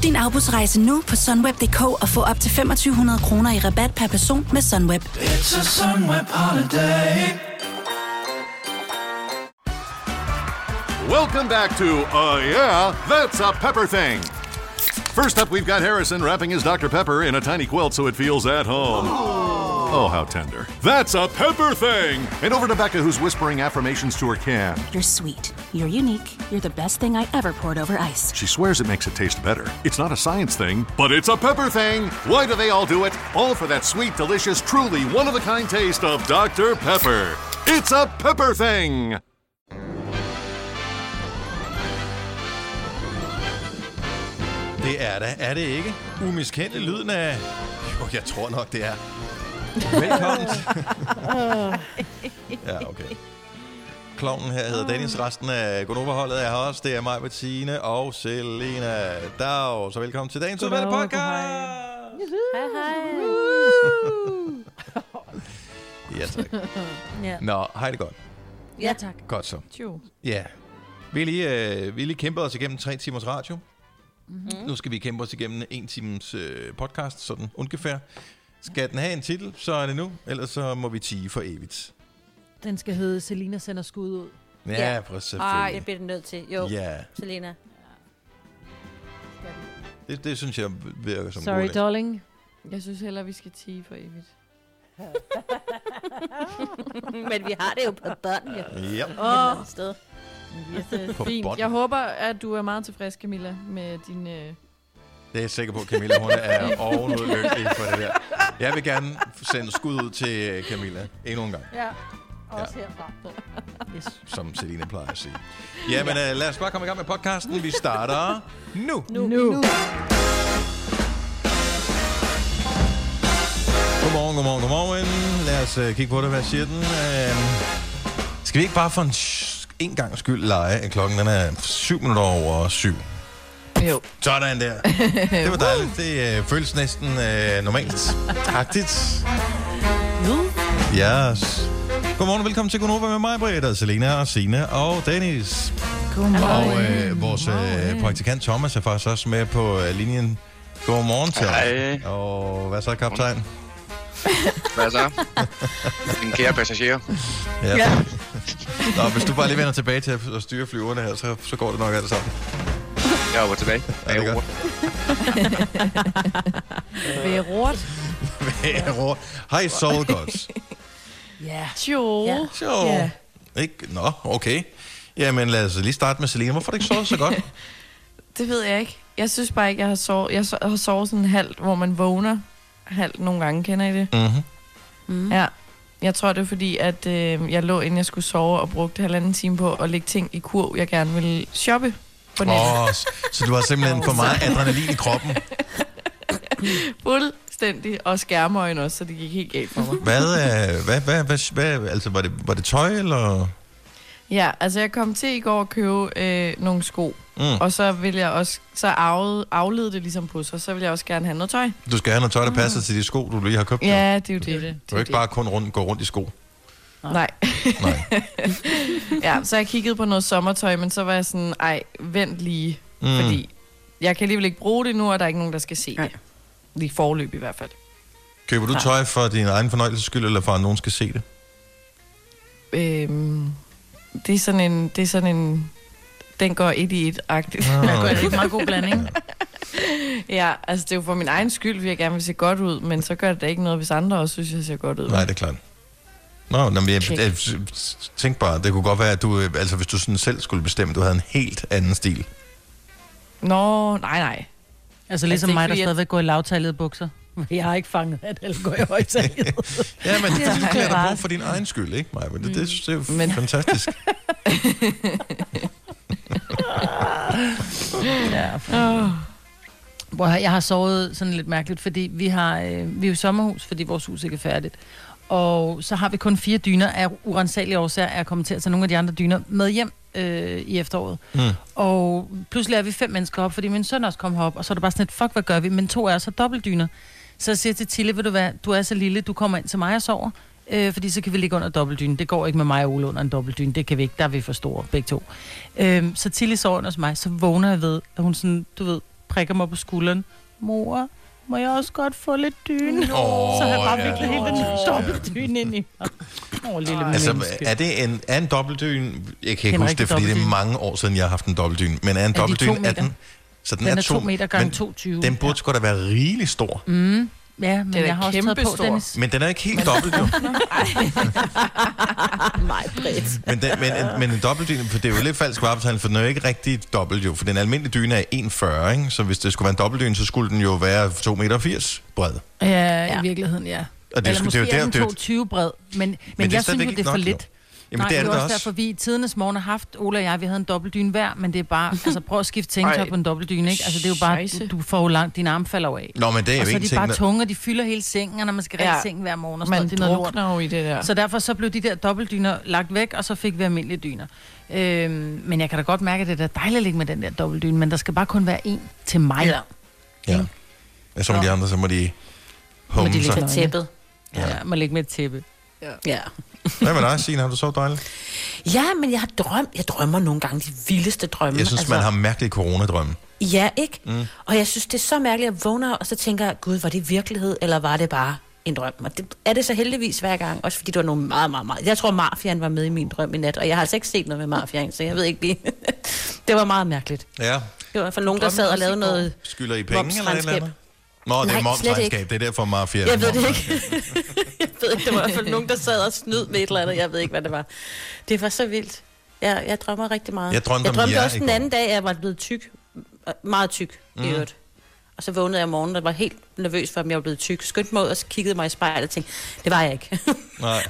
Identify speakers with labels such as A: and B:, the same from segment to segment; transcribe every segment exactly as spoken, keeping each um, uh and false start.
A: Book din afbudsrejse nu på sunweb punktum d k og få op til femogtyve hundrede kroner i rabat per person med Sunweb.
B: It's a Sunweb holiday.
C: Welcome back to, uh, yeah, that's a Pepper thing. First up, we've got Harrison wrapping his Doctor Pepper in a tiny quilt so it feels at home. Oh, how tender. That's a Pepper thing. And over to Becca, who's whispering affirmations to her can.
A: You're sweet. You're unique. You're the best thing I ever poured over ice.
C: She swears it makes it taste better. It's not a science thing, but it's a Pepper thing. Why do they all do it? All for that sweet, delicious, truly one-of-a-kind taste of Doctor Pepper. It's a Pepper thing.
D: Det er det, er det ikke? Umiskendelig lyden af... Jo, jeg tror nok, det er. Velkommen til... Ja, okay. Klovnen her hedder Dennis. Resten af Gonova-holdet er her også. Det er mig, Bettine og Selena Dag. Så velkommen til dagens udvalgte podcast.
E: Hej, hej.
D: Ja, tak.
E: Ja.
D: Nå, hej det godt.
E: Ja, tak.
D: Godt så.
E: Jo.
D: Ja. Vi har lige, øh, vi lige kæmpet os igennem tre timers radio.
E: Mm-hmm.
D: Nu skal vi kæmpe os igennem en times øh, podcast, sådan ungefær. Skal den have en titel, så er det nu. Ellers så må vi tie for evigt.
E: Den skal hedde Selena sender skud ud.
D: Ja, ja. Præcis.
F: Ej, det bliver den nødt til. Jo,
D: ja.
F: Selena.
D: Det, det synes jeg virker som
E: Sorry,
D: god
E: darling.
G: Jeg synes heller, vi skal tie for evigt.
F: Men vi har det jo på bånd, jo.
D: Ja.
F: Åh, oh. sted.
G: Yes, det er
D: På
G: fint.
D: bånd.
G: Jeg håber, at du er meget tilfreds, Camilla, med din... Øh...
D: Det er jeg sikker på, Camilla, hun er ovenud lykkelig for det der. Jeg vil gerne sende skud ud til Camilla endnu en gang.
E: Ja, også ja. Herfra.
D: Yes. Som Selina plejer at sige. Ja, men uh, lad os bare komme i gang med podcasten. Vi starter nu.
E: Nu. nu.
D: Godmorgen, godmorgen, godmorgen. Lad os uh, kigge på det. Hvad siger den? Uh, skal vi ikke bare for en, en gang skyld lege, at klokken den er syv minutter over syv?
G: Jo.
D: Sådan der. Det var dejligt. Det uh, føles næsten uh, normalt. Agtigt. Yes. Godmorgen og velkommen til Gonova med mig, Britta, Selena og Signe og Dennis.
E: Godmorgen.
D: Og øh, vores øh, praktikant Thomas er faktisk også med på øh, linjen. Godmorgen til
H: Hej.
D: Og hvad så, kaptajn?
H: Hvad så? En kære passager.
D: Ja. ja. Nå, hvis du bare lige vender tilbage til at styre flyverne her, så, så går det nok alt sammen.
H: Jeg er over tilbage.
D: Ja, det er godt.
E: Ved rort.
D: Ved rort. Hej, sovet godt.
E: Ja.
G: Jo.
E: Ja.
D: Jo.
E: Ja.
D: Ikke? Nå, okay. Jamen, lad os lige starte med Selena. Hvorfor har du ikke sovet så godt?
G: Det ved jeg ikke. Jeg synes bare ikke, jeg har sovet. Jeg har sovet sådan halvt, hvor man vågner halvt nogle gange. Kender I det?
D: Mm-hmm.
E: Mm.
G: Ja. Jeg tror, det er fordi, at øh, jeg lå, inden jeg skulle sove, og brugte halvanden time på at lægge ting i kur, jeg gerne ville shoppe på nettet.
D: Oh, så du har simpelthen for meget adrenalin i kroppen.
G: Fuldstændig. Og skærmøjne også, så det gik helt galt for mig.
D: Hvad, øh, hvad, hvad, hvad, hvad altså, var det, var det tøj, eller?
G: Ja, altså jeg kom til i går at købe øh, nogle sko,
D: Mm.
G: og så vil jeg også, så af, aflede det ligesom på sig, så vil jeg også gerne have noget tøj.
D: Du skal have noget tøj, der passer mm. til de sko, du lige har købt.
G: Ja, det er jo det. det, det
D: du kan ikke bare kun rundt, gå rundt i sko.
G: Nej.
D: Nej.
G: Ja, så jeg kiggede på noget sommertøj, men så var jeg sådan, ej, vent lige,
D: Mm.
G: fordi jeg kan alligevel ikke bruge det nu, og der er ikke nogen, der skal se det. Lige forløb i hvert fald.
D: Køber du tøj for din egen fornøjelses skyld, eller for at nogen skal se det?
G: Øhm, det er sådan en, det er sådan en, den går et i et-agtigt.
D: Oh.
E: Det er en meget god blanding.
G: Ja, altså det er jo for min egen skyld, fordi jeg gerne vil se godt ud, men så gør det da ikke noget, hvis andre også synes, jeg ser godt ud.
D: Nej, det er klart. Nå, men jeg, jeg, jeg tænk bare, det kunne godt være, at du, altså hvis du sådan selv skulle bestemme, du havde en helt anden stil.
G: Nå, nej, nej.
E: Altså ligesom
G: Altså,
E: mig, der
G: fordi jeg-
E: stadigvæk går i lavtalede bukser. Jeg har ikke fanget, at alle går i højtalede.
D: Ja, men det,
E: er
D: det klæder dig
E: bare-
D: på for din egen skyld, ikke, Maja? Men det, det, det er jo
G: Men-
D: fantastisk.
E: Ja, for... Jeg har sovet sådan lidt mærkeligt, fordi vi har øh, vi er jo i sommerhus, fordi vores hus ikke er færdigt. Og så har vi kun fire dyner af urensagelige årsager, er kommet til at tage nogle af de andre dyner med hjem øh, i efteråret.
D: Mm.
E: Og pludselig er vi fem mennesker op, fordi min søn også kom herop, og så er det bare sådan et, fuck, hvad gør vi? Men to af os har dobbeltdyner. Så jeg siger til Tille, ved du hvad, du er så lille, du kommer ind til mig og sover, øh, fordi så kan vi ligge under dobbeltdynen. Det går ikke med mig og Ole under en dobbeltdyne, det kan vi ikke, der er vi for store, begge to. Øh, så Tille sover under hos mig, så vågner jeg ved, at hun sådan, du ved, prikker mig på skulderen. Mor, må jeg også godt få lidt dyne?
D: Oh,
E: så har jeg bare
D: ja,
E: virkelig helt en dobbeltdyne ind i mig. Åh, oh, lille
D: altså,
E: menneske.
D: er det en, er en dobbeltdyne? Jeg kan ikke
E: En
D: huske det, fordi det er
E: rigtig
D: mange år siden, jeg har haft en dobbeltdyne. Men er en
E: Er de
D: dobbeltdyne,
E: to
D: er
E: meter?
D: den... Så den,
E: Den er
D: to,
E: to meter gange
D: men
E: toogtyve.
D: Den burde sgu da være rigelig stor.
E: Mm. Ja, men
G: Den er
E: jeg har også taget på,
G: kæmpestor.
E: Dennis.
D: Men den er ikke helt dobbelt, jo.
F: Meget bredt.
D: Men, den, men, en, men en dobbeltdyne, for det er jo lidt falsk varebetegnelse, for den er jo ikke rigtig dobbelt, jo. For den almindelige dyne er en komma fyrre, ikke? Så hvis det skulle være en dobbeltdyne, så skulle den jo være to komma firs meter bred.
E: Ja,
F: Ja.
E: i virkeligheden, ja.
D: Og det,
E: Eller
D: skulle,
E: måske
D: det er jo
E: er
D: der,
E: den
D: det er jo-
E: toogtyve bred, men, men,
D: men det er
E: jeg synes
D: stadigvæk
E: jo, det
D: ikke
E: er for
D: nok,
E: lidt.
D: Jamen,
E: Nej,
D: det er
E: det
D: det
E: er
D: da
E: også
D: også.
E: derfor, vi i tidernes morgen har haft, Ola og jeg, vi havde en dobbeltdyne hver, men det er bare, altså prøv at skifte tænketop
G: Ej.
E: på en dobbeltdyne, ikke? Altså det er jo bare,
G: Scheisse.
E: du, du får jo langt, dine arme falder jo af.
D: Nå, men det er
E: Og
D: jo
E: så er
D: en
E: de
D: ting,
E: bare
D: der-
E: tunge, og de fylder hele sengen, og når man skal række
G: Ja.
E: sengen hver morgen og sådan
G: Man
E: noget, det er noget lort.
G: drukner jo i det der.
E: Så derfor så blev de der dobbeltdyner lagt væk, og så fik vi almindelige dyner. Øhm, men jeg kan da godt mærke, at det er da dejligt at ligge med den der dobbeltdyne, men der skal bare kun være en til mig.
F: Ja.
D: Ja. Ja, så må de andre, så må de
E: Må de
D: humme
E: ligge
D: sig.
F: Til tæppet.
E: Ja, jeg må ligge med et tæppe.
F: Ja.
D: Hvad med dig, Signe? Har du sovet dejligt?
F: Ja, men jeg har drømt. Jeg drømmer nogle gange de vildeste drømme.
D: Jeg synes, man har mærkelige coronadrømme.
F: Ja, ikke? Mm. Og jeg synes, det er så mærkeligt, at jeg vågner, og så tænker jeg, gud, var det virkelighed, eller var det bare en drøm? Og det er det så heldigvis hver gang, også fordi det var nogle meget, meget, meget... Jeg tror, Mafiaen var med i min drøm i nat, og jeg har altså ikke set noget med Mafiaen, så jeg ved ikke lige... Det var meget mærkeligt.
D: Ja.
F: Det var for nogen, der sad og lavede noget...
D: Skylder I penge eller et eller
F: momsregnskab.
D: andet? Nå, det er
F: Nej, slet ikke.
D: momsregnskab. Det er derfor mafia.
F: Jeg ved det ikke. Jeg ved ikke, det var i hvert fald nogen, der sad og snød med et eller andet. Jeg ved ikke, hvad det var. Det var så vildt. Jeg, jeg drømmer rigtig meget.
D: Jeg drømte
F: jeg
D: om
F: drømte
D: jer
F: også
D: i
F: den
D: går.
F: anden dag, at jeg var blevet tyk. Meget tyk, mm. i øvrigt. Og så vågnede jeg om morgenen, og var helt nervøs for, om jeg var blevet tyk. Skyndte mig ud og så kiggede mig i spejlet og tænkte, det var jeg ikke.
D: Nej.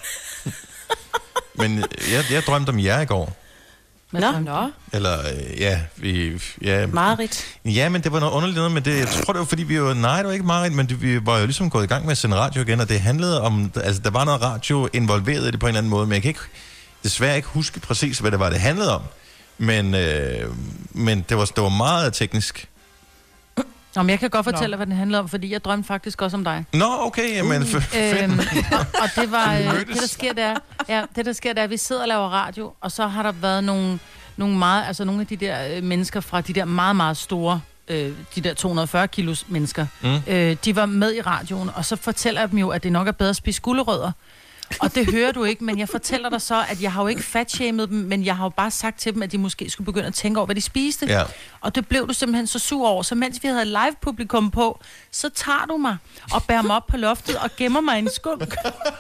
D: Men jeg, jeg drømte om jer i går.
F: Nå,
G: Nå.
D: Eller, øh, ja, vi... Ja,
F: Marit.
D: ja, men det var noget underligt noget, men det, jeg tror, det var fordi, vi jo... Nej, det var ikke meget, men det, vi var jo ligesom gået i gang med at sende radio igen, og det handlede om... Altså, der var noget radio involveret i det på en eller anden måde, men jeg kan ikke, desværre ikke huske præcis, hvad det var, det handlede om. Men, øh, men det, var, det var meget teknisk.
E: Nå, men jeg kan godt fortælle dig, hvad den handler om, fordi jeg drømte faktisk også om dig.
D: Nå, okay, jamen... Uh,
E: Øhm, og, og det var
D: Vi
E: øh,
D: mødtes.
E: det der sker der, ja, det der sker der, vi sidder og laver radio, og så har der været nogle nogle meget, altså nogle af de der øh, mennesker fra de der meget meget store, øh, de der to hundrede og fyrre kilos mennesker, mm. øh, de var med i radioen, og så fortæller jeg dem jo, at det nok er bedre at spise gulerødder. Og det hører du ikke, men jeg fortæller dig så, at jeg har jo ikke fatshamed dem, men jeg har jo bare sagt til dem, at de måske skulle begynde at tænke over, hvad de spiste.
D: Ja.
E: Og det blev du simpelthen så sur over. Så mens vi havde live-publikum på, så tager du mig og bærer mig op på loftet og gemmer mig i en skunk.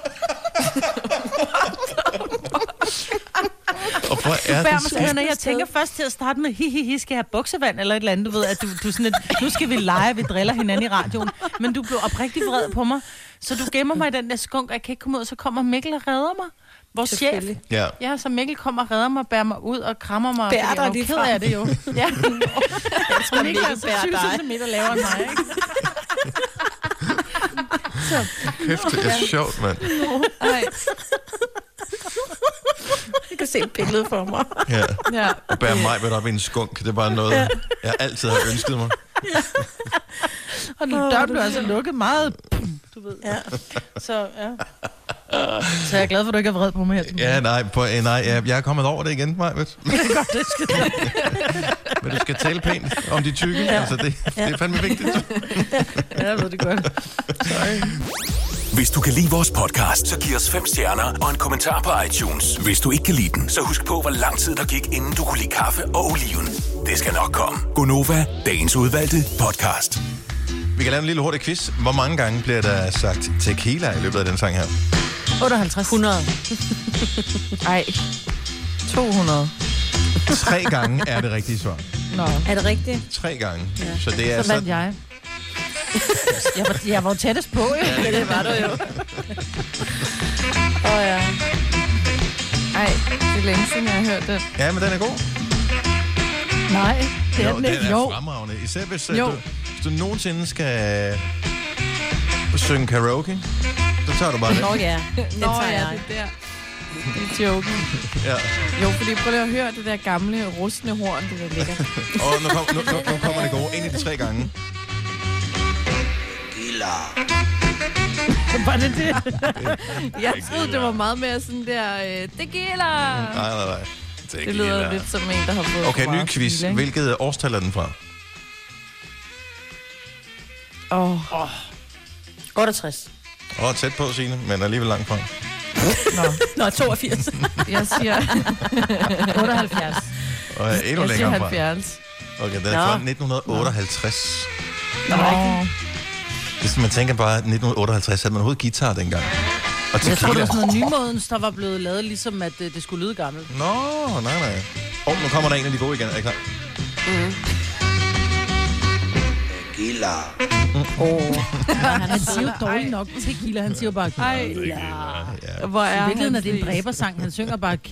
D: Og hvor er
E: Bær
D: det
E: mig sådan, og jeg tænker først til at starte med, hi, hi, hi, skal jeg have buksevand eller et eller andet, du ved, at du, du sådan et, nu skal vi lege, vi driller hinanden i radioen, men du blev oprigtig vred på mig, så du gemmer mig i den der skunk, og jeg kan ikke komme ud, og så kommer Mikkel og redder mig. Vores chef.
D: Ja.
E: Ja, så Mikkel kommer og redder mig, bærer mig ud og krammer mig.
F: Bærer
E: fordi
F: dig
E: jeg er jo
F: lige
E: ked
F: frem.
E: af det jo. Ja. Jeg tror, Mikkel er så
F: bærer
E: tyve
F: dig.
E: centimeter lavere end mig, ikke?
D: Kæft, det er sjovt, mand.
G: Ej.
F: Jeg kan se et billede for mig.
D: Ja.
G: Ja.
D: Og bære mig med op i en skunk, det er bare noget, jeg altid har ønsket mig.
E: Og nu dør du altså lukket meget. Du ved.
F: Ja.
E: Så, ja. Så jeg er glad for, at du ikke er vred på mig her.
D: Ja, nej, på, eh, nej jeg, jeg er kommet over det igen, Maja.
E: Det er godt, det skal du.
D: Men du skal tale pænt om de tykke. Ja. Altså, det, det er fandme vigtigt.
E: Ja, jeg ved det godt. Sorry.
I: Hvis du kan lide vores podcast, så giv os fem stjerner og en kommentar på iTunes. Hvis du ikke kan lide den, så husk på, hvor lang tid der gik, inden du kunne lide kaffe og oliven. Det skal nok komme. Gonova, dagens udvalgte podcast.
D: Vi kan lave en lille hurtig quiz. Hvor mange gange bliver der sagt tequila i løbet af den sang her?
E: otteoghalvtreds.
F: hundrede.
G: Ej. to hundrede.
D: Tre gange er det rigtige svar.
E: Nå,
F: Er det rigtigt?
D: Tre gange. Ja. Så det er
E: så vandt jeg. Jeg var, jeg var jo tættest på, jo.
F: Ja, det var du jo.
G: Åh oh, ja. Ej, det er længe siden, jeg har hørt den.
D: Ja, men den er god.
E: Nej, det er
D: Jo,
E: den
D: den
E: ikke.
D: er
E: Jo.
D: fremragende. Især hvis,
E: Jo.
D: jo. Du, hvis du nogensinde skal synge karaoke, så tager du bare det.
F: Nå ja, den
G: Nå
F: tager
G: ja,
F: jeg.
G: det er der. Det er joken.
D: Ja.
G: Jo, fordi prøv lige at høre det der gamle, rustne horn, det der ligger.
D: Og nu, kom, nu, nu, nu kommer det gode. En af de tre gange.
E: Var det det?
G: Jeg troede, det var meget mere sådan der, øh, tequila.
D: Nej, nej, nej.
G: Det lyder lidt som en, der har fået
D: Okay,
G: for
D: ny
G: meget
D: quiz.
G: tequila, ikke?
D: Hvilket årstal er den fra?
G: Åh.
F: Oh. otteogtres.
D: Åh, oh, tæt på, Signe, men alligevel langt fra.
F: Nå. Nå, toogfirs.
G: Jeg siger
E: otteoghalvfjerds.
D: Og endnu
G: jeg siger
D: længere fra.
G: halvfjerds.
D: Okay, den er fra nitten otteoghalvtreds.
E: Nå.
G: Nå.
D: Det er sådan, man tænker bare, nitten otteoghalvtreds havde man overhovedet guitar dengang. Og
E: Jeg tror, det
D: tequila.
E: var sådan noget nymodens, der var blevet lavet, ligesom at det, det skulle lyde gammelt.
D: Nå, nej, nej. Åh, oh, nu kommer der en af de gode igen. Er I klar?
F: Mm.
B: Tequila.
F: Oh.
E: Han siger jo dårligt nok tequila, han siger jo bare tequila.
D: Ja.
G: Hvor er
E: I virkeligheden er
G: han
E: det en
G: flest?
E: dræbersang, han synger bare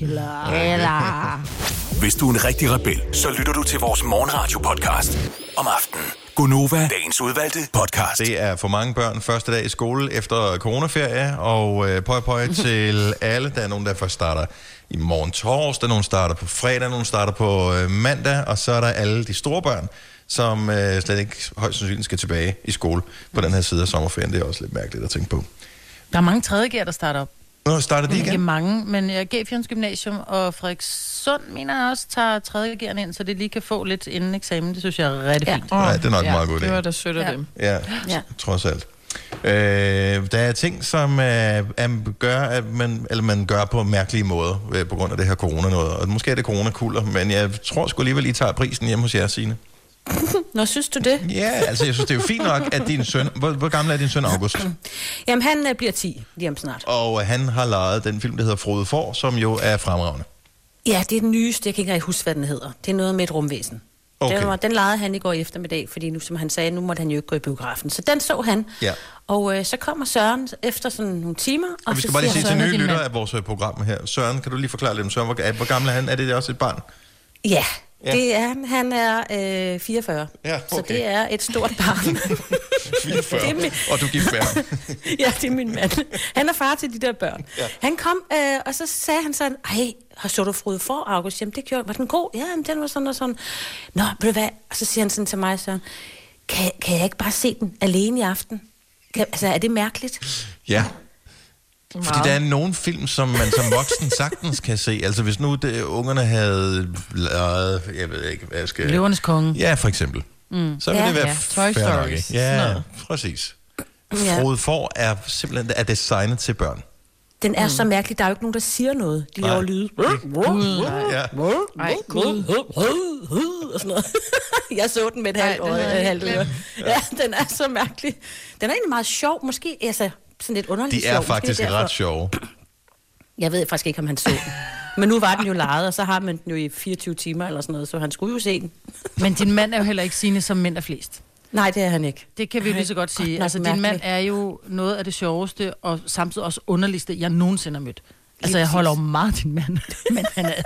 E: killer.
I: Hvis du er en rigtig rebel, så lytter du til vores morgenradio-podcast om aftenen. Gonova, dagens udvalgte podcast.
D: Det er for mange børn første dag i skole efter coronaferie, og øh, pøj pøj til alle. Der er nogen, der først starter i morgen torsdag, nogen starter på fredag, nogen starter på øh, mandag, og så er der alle de store børn, som øh, slet ikke højst sandsynligt skal tilbage i skole på den her side af sommerferien. Det er også lidt mærkeligt at tænke på.
E: Der er mange tredje G'er, der starter op.
D: Nå, starter de
E: Ikke
D: igen?
E: mange, men jeg gav Fjørens Gymnasium, og Frederikssund mener jeg også tager tredje G'erne ind, så det lige kan få lidt inden eksamen. Det synes jeg er rigtig fint.
D: Ja, det er nok en
G: ja,
D: meget god idé.
G: Det var da sødt af
E: Ja.
G: dem.
D: Ja,
F: Ja.
D: trods alt. Øh, der er ting, som øh, er, gør, at man, eller man gør på mærkelige måder øh, på grund af det her corona noget. Og måske er det coronakulder, men jeg tror sgu alligevel, I tager prisen hjemme hos jer, Signe.
F: Nå, synes du det?
D: Ja, altså jeg synes, det er jo fint nok, at din søn... Hvor, hvor gammel er din søn, August?
F: Jamen, han øh, bliver ti lige om snart.
D: Og han har lejet den film, der hedder Frode Får, som jo er fremragende.
F: Ja, det er den nyeste. Jeg kan ikke rigtig huske, hvad den hedder. Det er noget med et rumvæsen.
D: Okay.
F: Den, var, den legede han i går eftermiddag, fordi nu, som han sagde, nu måtte han jo ikke gå i biografen. Så den så han.
D: Ja.
F: Og øh, så kommer Søren efter sådan nogle timer. Og,
D: Og vi skal
F: så
D: bare lige
F: siger
D: sige
F: han,
D: til
E: Søren er
D: nye
E: din
D: lyttere
E: mand.
D: af vores øh, program her. Søren, kan du lige forklare lidt om Søren? Hvor, hvor gammel er han? Er det også et barn?
F: Ja,
D: Ja.
F: det er han. Han er øh, fireogfyrre.
D: Ja,
F: Så
D: okay.
F: det er et stort barn.
D: fireogfyrre.
F: Det er min-
D: Og du gift med ham.
F: Ja, det er min mand. Han er far til de der børn.
D: Ja.
F: Han kom, øh, og så sagde han sådan, ej, har så du Frode for, August? Jamen, det gjorde, var den god? Ja, men den var sådan og sådan. Nå, ved du hvad? Og så siger han sådan til mig, Søren, kan, kan jeg ikke bare se den alene i aften? Kan, altså, er det mærkeligt?
D: Ja. Fordi der er nogle film, som man som voksen sagtens kan se. Altså hvis nu det, ungerne havde lavet, jeg ved ikke, hvad jeg skal...
E: Løvernes konge.
D: Ja, for eksempel. Mm. Så vil
F: Ja,
D: det være
G: ja. Toy
D: fair nok,
G: Stories.
D: ikke?
G: Sådan
D: Ja,
G: noget.
D: præcis.
F: Ja.
D: Frode Får er simpelthen er designet til børn.
F: Den er mm. så mærkelig. Der er jo ikke nogen, der siger noget. De
D: Nej.
F: laver lyde.
D: Ja.
G: Ej, gud.
F: Og sådan noget. Jeg så den med et
G: Ej,
F: halvt
G: den
F: år.
G: havde jeg
F: Et halvt
G: helt
F: øre. Ja, den er så mærkelig. Den er egentlig meget sjov. Måske altså, sådan lidt underligt
D: De er
F: sjov. Måske
D: faktisk
F: derfor.
D: ret sjove.
F: Jeg ved faktisk ikke, om han så den. Men nu var den jo lejet, og så har man den jo i fireogtyve timer eller sådan noget, så han skulle jo se den.
E: Men din mand er jo heller ikke Signe, som mænd er flest.
F: Nej, det er han ikke.
E: Det kan vi jo lige så godt sige.
F: nok
E: Altså, din mand
F: mærkeligt.
E: er jo noget af det sjoveste, og samtidig også underligste, jeg nogensinde har mødt. Altså, jeg
F: præcis.
E: holder jo meget af din mand, men han er...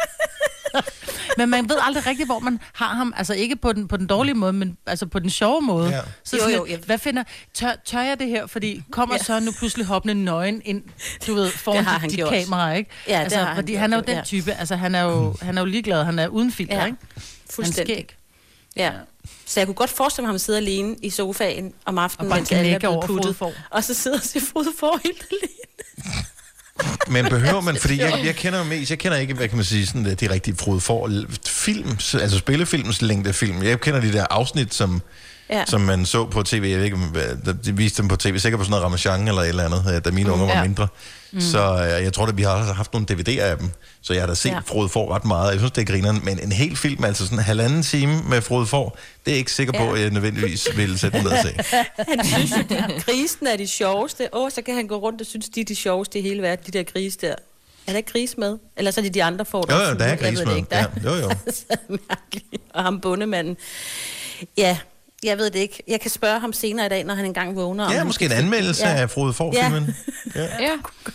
E: Men man ved aldrig rigtigt, hvor man har ham. Altså ikke på den, på den dårlige måde, men altså på den sjove måde.
D: Ja.
E: Så
F: Jo,
E: sådan
F: jo,
E: lidt,
F: jeg-
E: hvad finder... Tør, tør jeg det her? Fordi kommer
F: Ja.
E: så nu pludselig hoppende nøgen ind, du ved, foran
F: Det har
E: dit,
F: han
E: dit
F: gjort.
E: kamera, ikke?
F: Ja, det
E: altså,
F: har han
E: fordi
F: gjort,
E: han er jo
F: ja.
E: den type. Altså, han er jo, han er jo ligeglad. Han er uden filter,
F: Ja,
E: ikke? Han
F: fuldstændig.
E: skæg.
F: Ja. Så jeg kunne godt forestille mig ham sidde alene i sofaen om aftenen,
E: Og bare
F: mens alle er
E: knække
F: blevet
E: over
F: puttet.
E: Frode
F: Og så sidder og se Frode for helt alene.
D: Men behøver man, fordi jeg, jeg kender jo mest, jeg kender ikke, hvad kan man sige, sådan, de rigtige Frode Får film, altså spillefilms længdefilm. Jeg kender de der afsnit, som,
F: Ja.
D: som man så på tv. Jeg ved ikke, hvad- de viste dem på tv, sikkert på sådan noget Ramachan eller et eller andet, da mine unger var
G: Ja.
D: mindre. Mm. Så øh, jeg tror, at vi har haft nogle D V D'er af dem, så jeg har da set
F: Ja.
D: ja. Frode Får ret meget. Jeg synes, det er grineren, men en hel film, altså sådan en halvanden time med Frode Får, det er jeg ikke sikker på,
F: Ja.
D: at jeg nødvendigvis vil sætte mig ned og se.
F: Han synes jo, at grisen er de sjoveste. Åh, så kan han gå rundt og synes, de er de sjoveste i hele verden, de der grise der. Er der ikke gris med? Eller så er det de andre får
D: Jo, jo, der er
F: Jeg ved
D: gris
F: det
D: med.
F: ikke. Der
D: Ja,
F: er-
D: jo, jo.
F: så mærkeligt. Og ham bondemanden. Ja, jeg ved det ikke. Jeg kan spørge ham senere i dag, når han engang vågner. om
D: Ja,
F: han
D: måske en
F: kan-
D: anmeldelse
F: Ja.
D: af Frode Får-filmen. Ja.
G: Ja.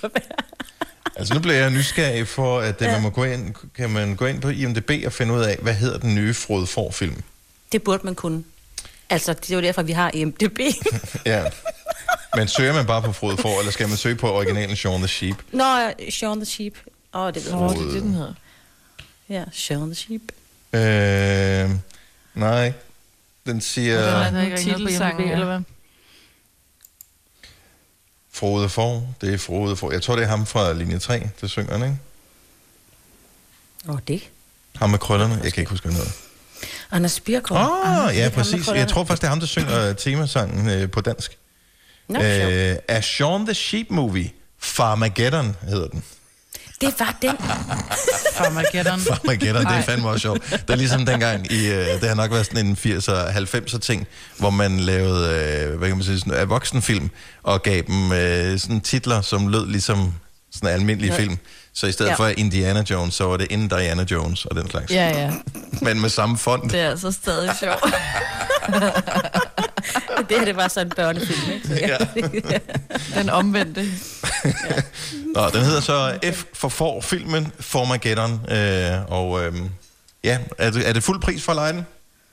D: Altså nu bliver jeg nysgerrig for, at ja. man må gå ind, kan man gå ind på I M D B og finde ud af, hvad hedder den nye Frode Får-film?
F: Det burde man kunne. Altså, det er jo derfor, vi har I M D B.
D: Ja. Men søger man bare på Frode Får, eller skal man søge på originalen Shaun the Sheep?
F: Nå, Shaun the Sheep. Åh, oh, det ved
G: Åh,
F: jeg
G: det
F: ikke.
G: er det, den hedder.
F: Ja, Shaun the Sheep.
D: Øh, nej. Den siger
E: Der er der ikke rigtig noget på
G: Titelsangen,
E: I M D B,
G: ja.
E: eller hvad?
D: Frode Får. Det er Frode Får. Jeg tror, det er ham fra linje tre, der synger den, ikke?
F: Åh, oh, det.
D: Ham med krøllerne. Jeg kan ikke huske noget.
F: Anders Birkgaard.
D: Åh, oh, ja,
F: ham,
D: præcis.
F: der
D: Jeg tror faktisk, det er ham, der synger temasangen øh, på dansk.
F: Nå,
D: øh, A Shaun the Sheep Movie. Farmageddon hedder den.
F: Det var den.
E: Farmageddon.
D: Farmageddon, det er fandme også sjovt. Det er ligesom dengang, i, øh, det har nok været sådan en firser halvfemser ting, hvor man lavede, øh, hvad kan man sige, sådan en voksenfilm, og gav dem øh, sådan titler, som lød ligesom sådan en almindelig ja. film. Så i stedet ja. for Indiana Jones, så var det Indiana Jones og den slags.
E: Ja, ja.
D: Men med samme font.
G: Det er altså stadig sjovt.
F: Det her, det var sådan en børnefilm, ikke?
D: Ja.
G: Den omvendte.
D: Ja. Nå, den hedder så F for for filmen Farmageddon. Øh, og øh, ja, er det, er det fuld pris for at lege den?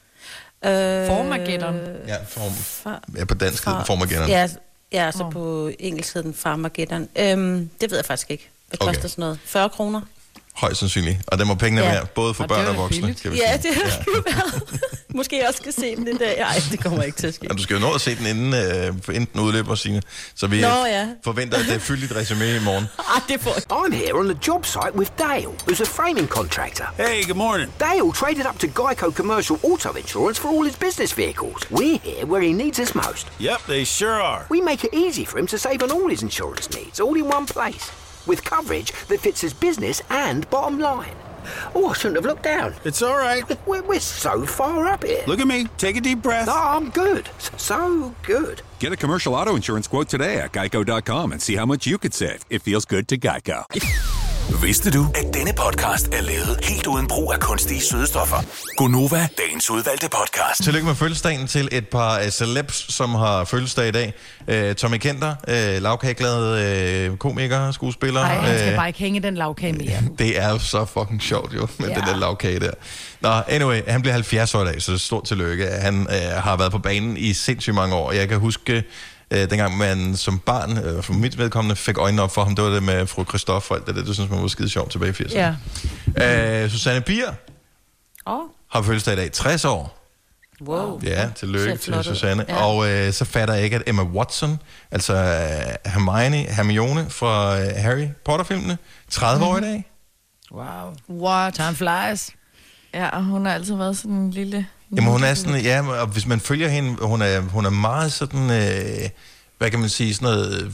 F: Øh,
G: Farmageddon.
D: Ja, form, ja, på dansk hedder den Farmageddon.
F: Ja, ja, så på engelsk hedder den Farmageddon. Øhm, det ved jeg faktisk ikke. Hvad koster okay. sådan noget? fyrre kroner?
D: Højst sandsynligt. Og den må pengene
F: ja.
D: være, både for og børn og voksne. Skal vi
F: ja,
D: sige.
F: det er det ja. Måske jeg også skal se den i dag. Nej, det kommer ikke til at ske.
D: Ja, du skal jo nå at se den, inden, øh, inden den udløber, Signe. Så vi Nå, ja. forventer, at det er fyldigt resumé i morgen.
F: Ah, det får...
J: I'm here on the job site with Dale, who's a framing contractor.
K: Hey, good morning.
J: Dale traded up to Geico Commercial Auto Insurance for all his business vehicles. We're here where he needs us most.
K: Yep, they sure are.
J: We make it easy for him to save on all his insurance needs, all in one place, with coverage that fits his business and bottom line. Oh, I shouldn't have looked down.
K: It's all right.
J: We're, we're so far up here.
K: Look at me. Take a deep breath.
J: No, I'm good. So good.
L: Get a commercial auto insurance quote today at geico dot com and see how much you could save. It feels good to Geico.
I: Vidste du, at denne podcast er lavet helt uden brug af kunstige sødestoffer? Gonova, dagens udvalgte podcast.
D: Tillykke med fødselsdagen til et par uh, celebs, som har fødselsdag i dag. Uh, Tommy Kenter, uh, lavkageglad uh, komiker, skuespiller.
E: Nej, han skal
D: uh,
E: bare ikke hænge den lavkage mere.
D: Det er jo så fucking sjovt jo, med
E: ja.
D: den der lavkage der. Nå, anyway, han bliver halvfjerds år i dag, så det er stort tillykke. Han uh, har været på banen i sindssygt mange år. Jeg kan huske... Uh, dengang man som barn, uh, for mit vedkommende, fik øjnene op for ham, det var det med fru Christoffer og alt det der, det synes man var skide sjovt tilbage i firserne. Ja. Uh, Susanne Bier
F: oh.
D: har fødselsdag i dag, tres år.
F: Wow.
D: Ja, tillykke til Susanne. Ja. Og uh, så fatter jeg ikke, at Emma Watson, altså uh, Hermione, Hermione fra uh, Harry Potter-filmene, tredive mm. år i dag.
E: Wow. What? Time flies.
G: Ja, og hun har altid været sådan en lille...
D: Jamen hun er sådan, ja, og hvis man følger hende, hun er, hun er meget sådan, øh, hvad kan man sige, sådan noget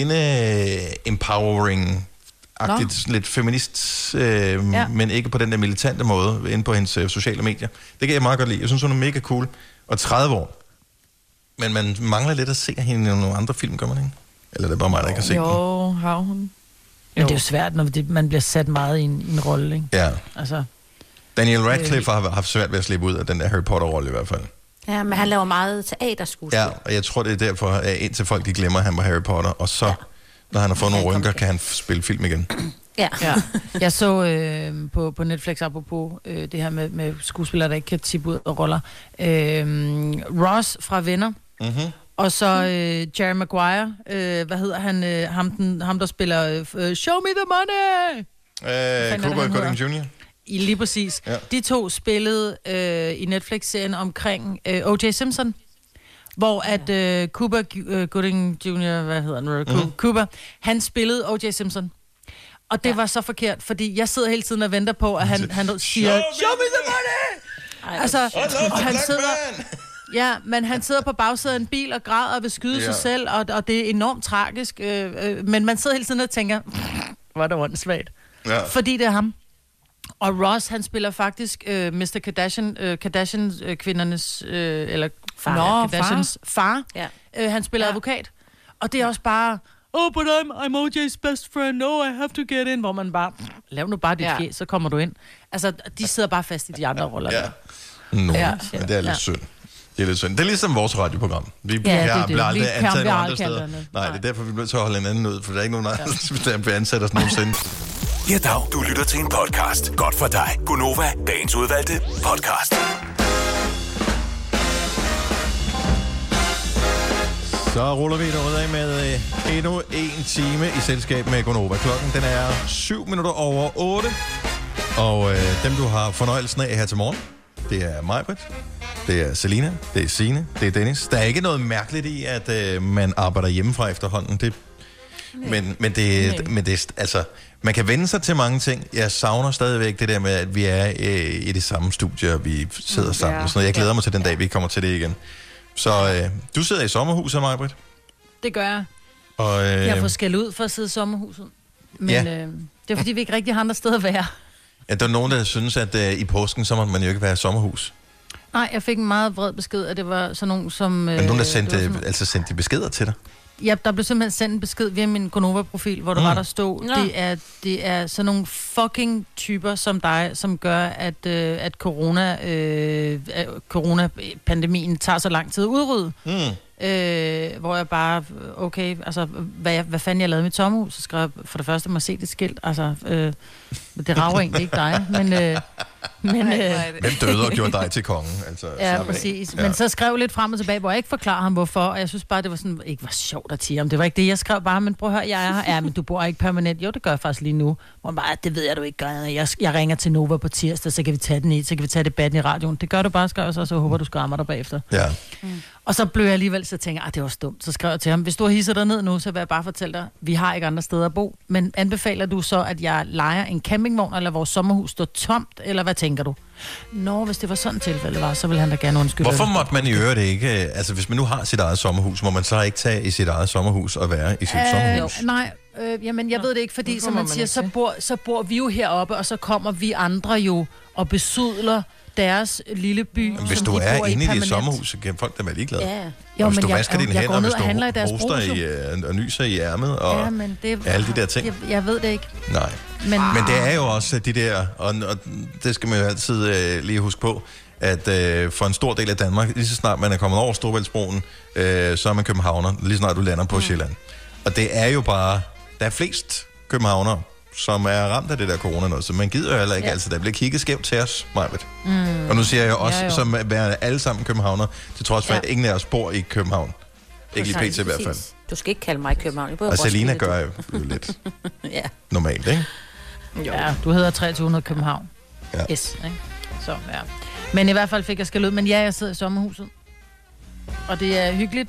D: kvinde-empowering-agtigt, sådan lidt feminist, øh, ja. men ikke på den der militante måde, inde på hendes øh, sociale medier. Det kan jeg meget godt lide. Jeg synes, hun er mega cool. Og tredive år. Men man mangler lidt at se hende i nogle andre film, gør man ikke? Eller er det bare mig, der ikke har set
G: Jo, den? har hun.
E: Men det er jo svært, når det, man bliver sat meget i en, i en rolle, ikke?
D: Ja.
E: Altså...
D: Daniel Radcliffe har haft svært ved at slippe ud af den der Harry Potter-rolle i hvert fald.
F: Ja, men han laver meget teaterskuespil.
D: Ja, og jeg tror, det er derfor, at indtil folk de glemmer, at han var Harry Potter, og så, ja. når han har fået nogle rynker, kan han spille film igen.
F: Ja.
E: ja. Jeg så øh, på, på Netflix, apropos øh, det her med, med skuespillere, der ikke kan tippe ud af roller. Øh, Ross fra Venner, mm-hmm. og så øh, Jerry Maguire, øh, hvad hedder han, øh, ham, den, ham der spiller øh, Show Me the Money!
D: Øh, Cuba Gooding junior
E: I lige præcis. Ja. De to spillede øh, i Netflix-serien omkring øh, O J Simpson, hvor at øh, Cuba øh, Gooding junior, hvad hedder han? Mm-hmm. Cuba, han spillede O J Simpson. Og det ja. var så forkert, fordi jeg sidder hele tiden og venter på, at han, han siger, Show me the money! Altså, og han sidder... Ja, men han sidder på bagsædet af en bil og græder og vil skyde ja. sig selv, og, og det er enormt tragisk. Øh, øh, men man sidder hele tiden og tænker, hvor er det åndssvagt. Ja. Fordi det er ham. Og Ross, han spiller faktisk øh, mister Kardashian, øh, Kardashian-kvindernes, øh, eller
F: far,
E: Nå, Kardashians far. far. Ja. Øh, han spiller ja. advokat. Og det er også bare, oh, but I'm, I'm O J's best friend, oh, I have to get in. Hvor man bare, lav nu bare dit ja. fjes, så kommer du ind. Altså, de sidder bare fast i de andre roller.
D: Ja. Nå, ja. men det er lidt ja. synd. Det er lidt synd. Det er ligesom vores radioprogram. Vi ja, har bliver aldrig ansat nogle andre steder. Nej, Nej, det er derfor, vi bliver nødt til at holde en anden ud, for der er ikke nogen andre, der bliver ansat os nogensinde.
I: Ja, dag. Du lytter til en podcast. Godt for dig. Gonova, dagens udvalgte podcast.
D: Så ruller vi derudad med øh, endnu en time i selskab med Gonova. Klokken den er syv minutter over otte. Og øh, dem, du har fornøjelsen af her til morgen, det er Majbrit, det er Selina, det er Signe, det er Dennis. Der er ikke noget mærkeligt i, at øh, man arbejder hjemmefra efterhånden. Det Men, men, det, men det, altså, man kan vende sig til mange ting. Jeg savner stadigvæk det der med, at vi er øh, i det samme studie, og vi sidder mm, sammen. Ja. Så jeg glæder mig til den dag, vi kommer til det igen. Så øh, du sidder i sommerhuset, Maj-Brit?
E: Det gør jeg.
D: Og, øh,
E: jeg får skæld ud for at sidde i sommerhuset. Men
D: ja.
E: øh, det er fordi, vi ikke rigtig har andre steder at være.
D: Ja, der er nogen, der synes, at øh, i påsken, så må man jo ikke være i sommerhus.
E: Nej, jeg fik en meget vred besked, at det var sådan nogen, som... Øh,
D: Men nogen, der sendte,
E: sådan,
D: altså sendte de beskeder til dig?
E: Ja, der blev simpelthen sendt en besked via min Gonova-profil, hvor der mm. var, der stod, ja. det, er, det er sådan nogle fucking typer som dig, som gør, at, øh, at corona, øh, coronapandemien tager så lang tid at udrydde. Mm. Øh, hvor jeg bare, okay, altså, hvad, hvad fanden jeg lavede i mit sommerhus, så skrev jeg for det første, må se det skilt, altså, øh, det rager egentlig ikke dig, men... Øh, men øh,
D: Hvem døde og gjorde dig til kongen? Altså,
E: ja, præcis. Ja. Men så skrev jeg lidt frem og tilbage, hvor jeg ikke forklarer ham, hvorfor, og jeg synes bare, det var sådan, ikke var sjovt at tige om. Det var ikke det, jeg skrev bare, men prøv at høre, jeg er her. Ja, men du bor ikke permanent. Jo, det gør jeg faktisk lige nu. Hvor bare, det ved jeg, du ikke gør. Jeg, jeg ringer til Nova på tirsdag, så kan vi tage den i, så kan vi tage debatten i radioen. Det gør du bare, skrev jeg så, så håber du skræmmer dig bagefter.
D: Ja.
E: Mm. Og så blev jeg alligevel, så tænker jeg, det var dumt. Så skrev jeg til ham, hvis du hisser dig ned nu, så vil jeg bare fortælle dig, vi har ikke andre steder at bo. Men anbefaler du så, at jeg lejer en campingvogn, eller vores sommerhus står tomt, eller hvad tænker du? Nå, hvis det var sådan et tilfælde var, så ville han da gerne undskylde.
D: Hvorfor måtte man i øvrigt ikke, altså hvis man nu har sit eget sommerhus, må man så ikke tage i sit eget sommerhus og være i sit øh, sommerhus?
E: Nej, øh, jamen jeg Nå, ved det ikke, fordi som man, man siger, så bor, så bor vi jo heroppe, og så kommer vi andre jo og besudler deres lille by.
D: Hvis du er inde i dit sommerhus, så kan folk da være ligeglade.
E: Ja.
D: Jo, hvis du
E: jeg,
D: vasker dine
E: jeg
D: hænder, hvis
E: og
D: du hoster i, uh, og nyser i ærmet, og
E: ja, men det,
D: alle de der ting.
E: Jeg, jeg ved det ikke.
D: Nej. Men, men det er jo også de der, og, og det skal man jo altid uh, lige huske på, at uh, for en stor del af Danmark, lige så snart man er kommet over Storebæltsbroen, uh, så er man københavner, lige snart du lander på mm. Sjælland. Og det er jo bare, der er flest københavnere, som er ramt af det der corona noget, så man gider jo heller ikke, ja. altså der bliver kigget skævt til os, Maj-Brit. Mm. Og nu siger jeg jo også, ja, jo. som er alle sammen københavner, til trods for, ja. at ingen af os bor i København. Ikke lige pt. I hvert fald.
F: Du skal ikke kalde mig København.
D: Og Selina gør jo lidt
F: ja.
D: normalt, ikke?
E: Jo. Ja, du hedder treogtyve hundrede København.
D: Ja.
E: S, ikke? Så, ja. Men i hvert fald fik jeg skal ud, men ja, jeg sidder i sommerhuset. Og det er hyggeligt.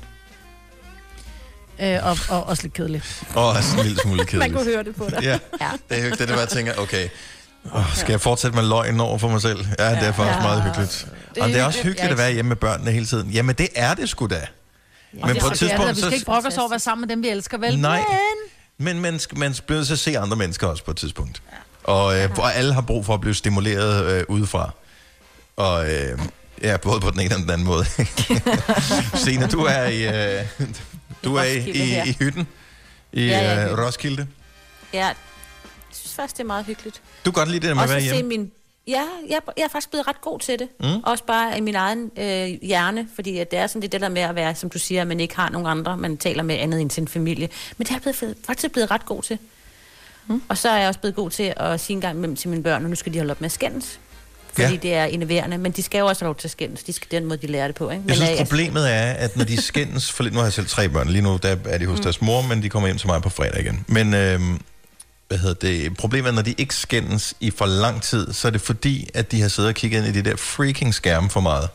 E: Øh, og, og også lidt kedeligt.
D: Og også en lille smule kedeligt.
F: Man kunne høre det på dig.
D: Ja, ja. Det er hyggeligt, det er bare, jeg tænker, okay, oh, skal jeg fortsætte med løgn over for mig selv? Ja, det er faktisk ja. meget hyggeligt. Det og det er også hyggeligt at være hjemme med børnene hele tiden. Jamen, det er det sgu da.
E: Ja, men på et tidspunkt... Det, vi skal ikke brokke os over at være sammen med dem, vi elsker, vel?
D: Nej, men man, man bliver så at se andre mennesker også på et tidspunkt. Ja. Og, øh, og alle har brug for at blive stimuleret øh, udefra. Og... Øh, ja, både på den ene og den anden måde. Signe, du er i... Øh, Du er i, i, i hytten i ja, ja, uh, Roskilde.
F: Ja, jeg synes faktisk, det er meget hyggeligt.
D: Du kan godt lide det med at være hjemme?
F: Min, ja, jeg, jeg er faktisk blevet ret god til det. Mm. Også bare i min egen øh, hjerne, fordi at det er sådan det, det der med at være, som du siger, at man ikke har nogen andre, man taler med andet end sin familie. Men det er jeg blevet, faktisk blevet ret god til. Mm. Og så er jeg også blevet god til at sige en gang imellem til mine børn, og nu skal de holde op med at skændes. Fordi ja. det er enerverende, men de skal jo også have lov til at skændes. De skal den måde, de lærer det på, ikke? Men
D: jeg synes, øh, problemet er, at når de skændes, for nu har jeg selv tre børn, lige nu der er de hos mm. deres mor, men de kommer hjem til mig på fredag igen. Men øh, hvad hedder det? Problemet er, når de ikke skændes i for lang tid, så er det fordi, at de har siddet og kigget ind i de der freaking skærme for meget.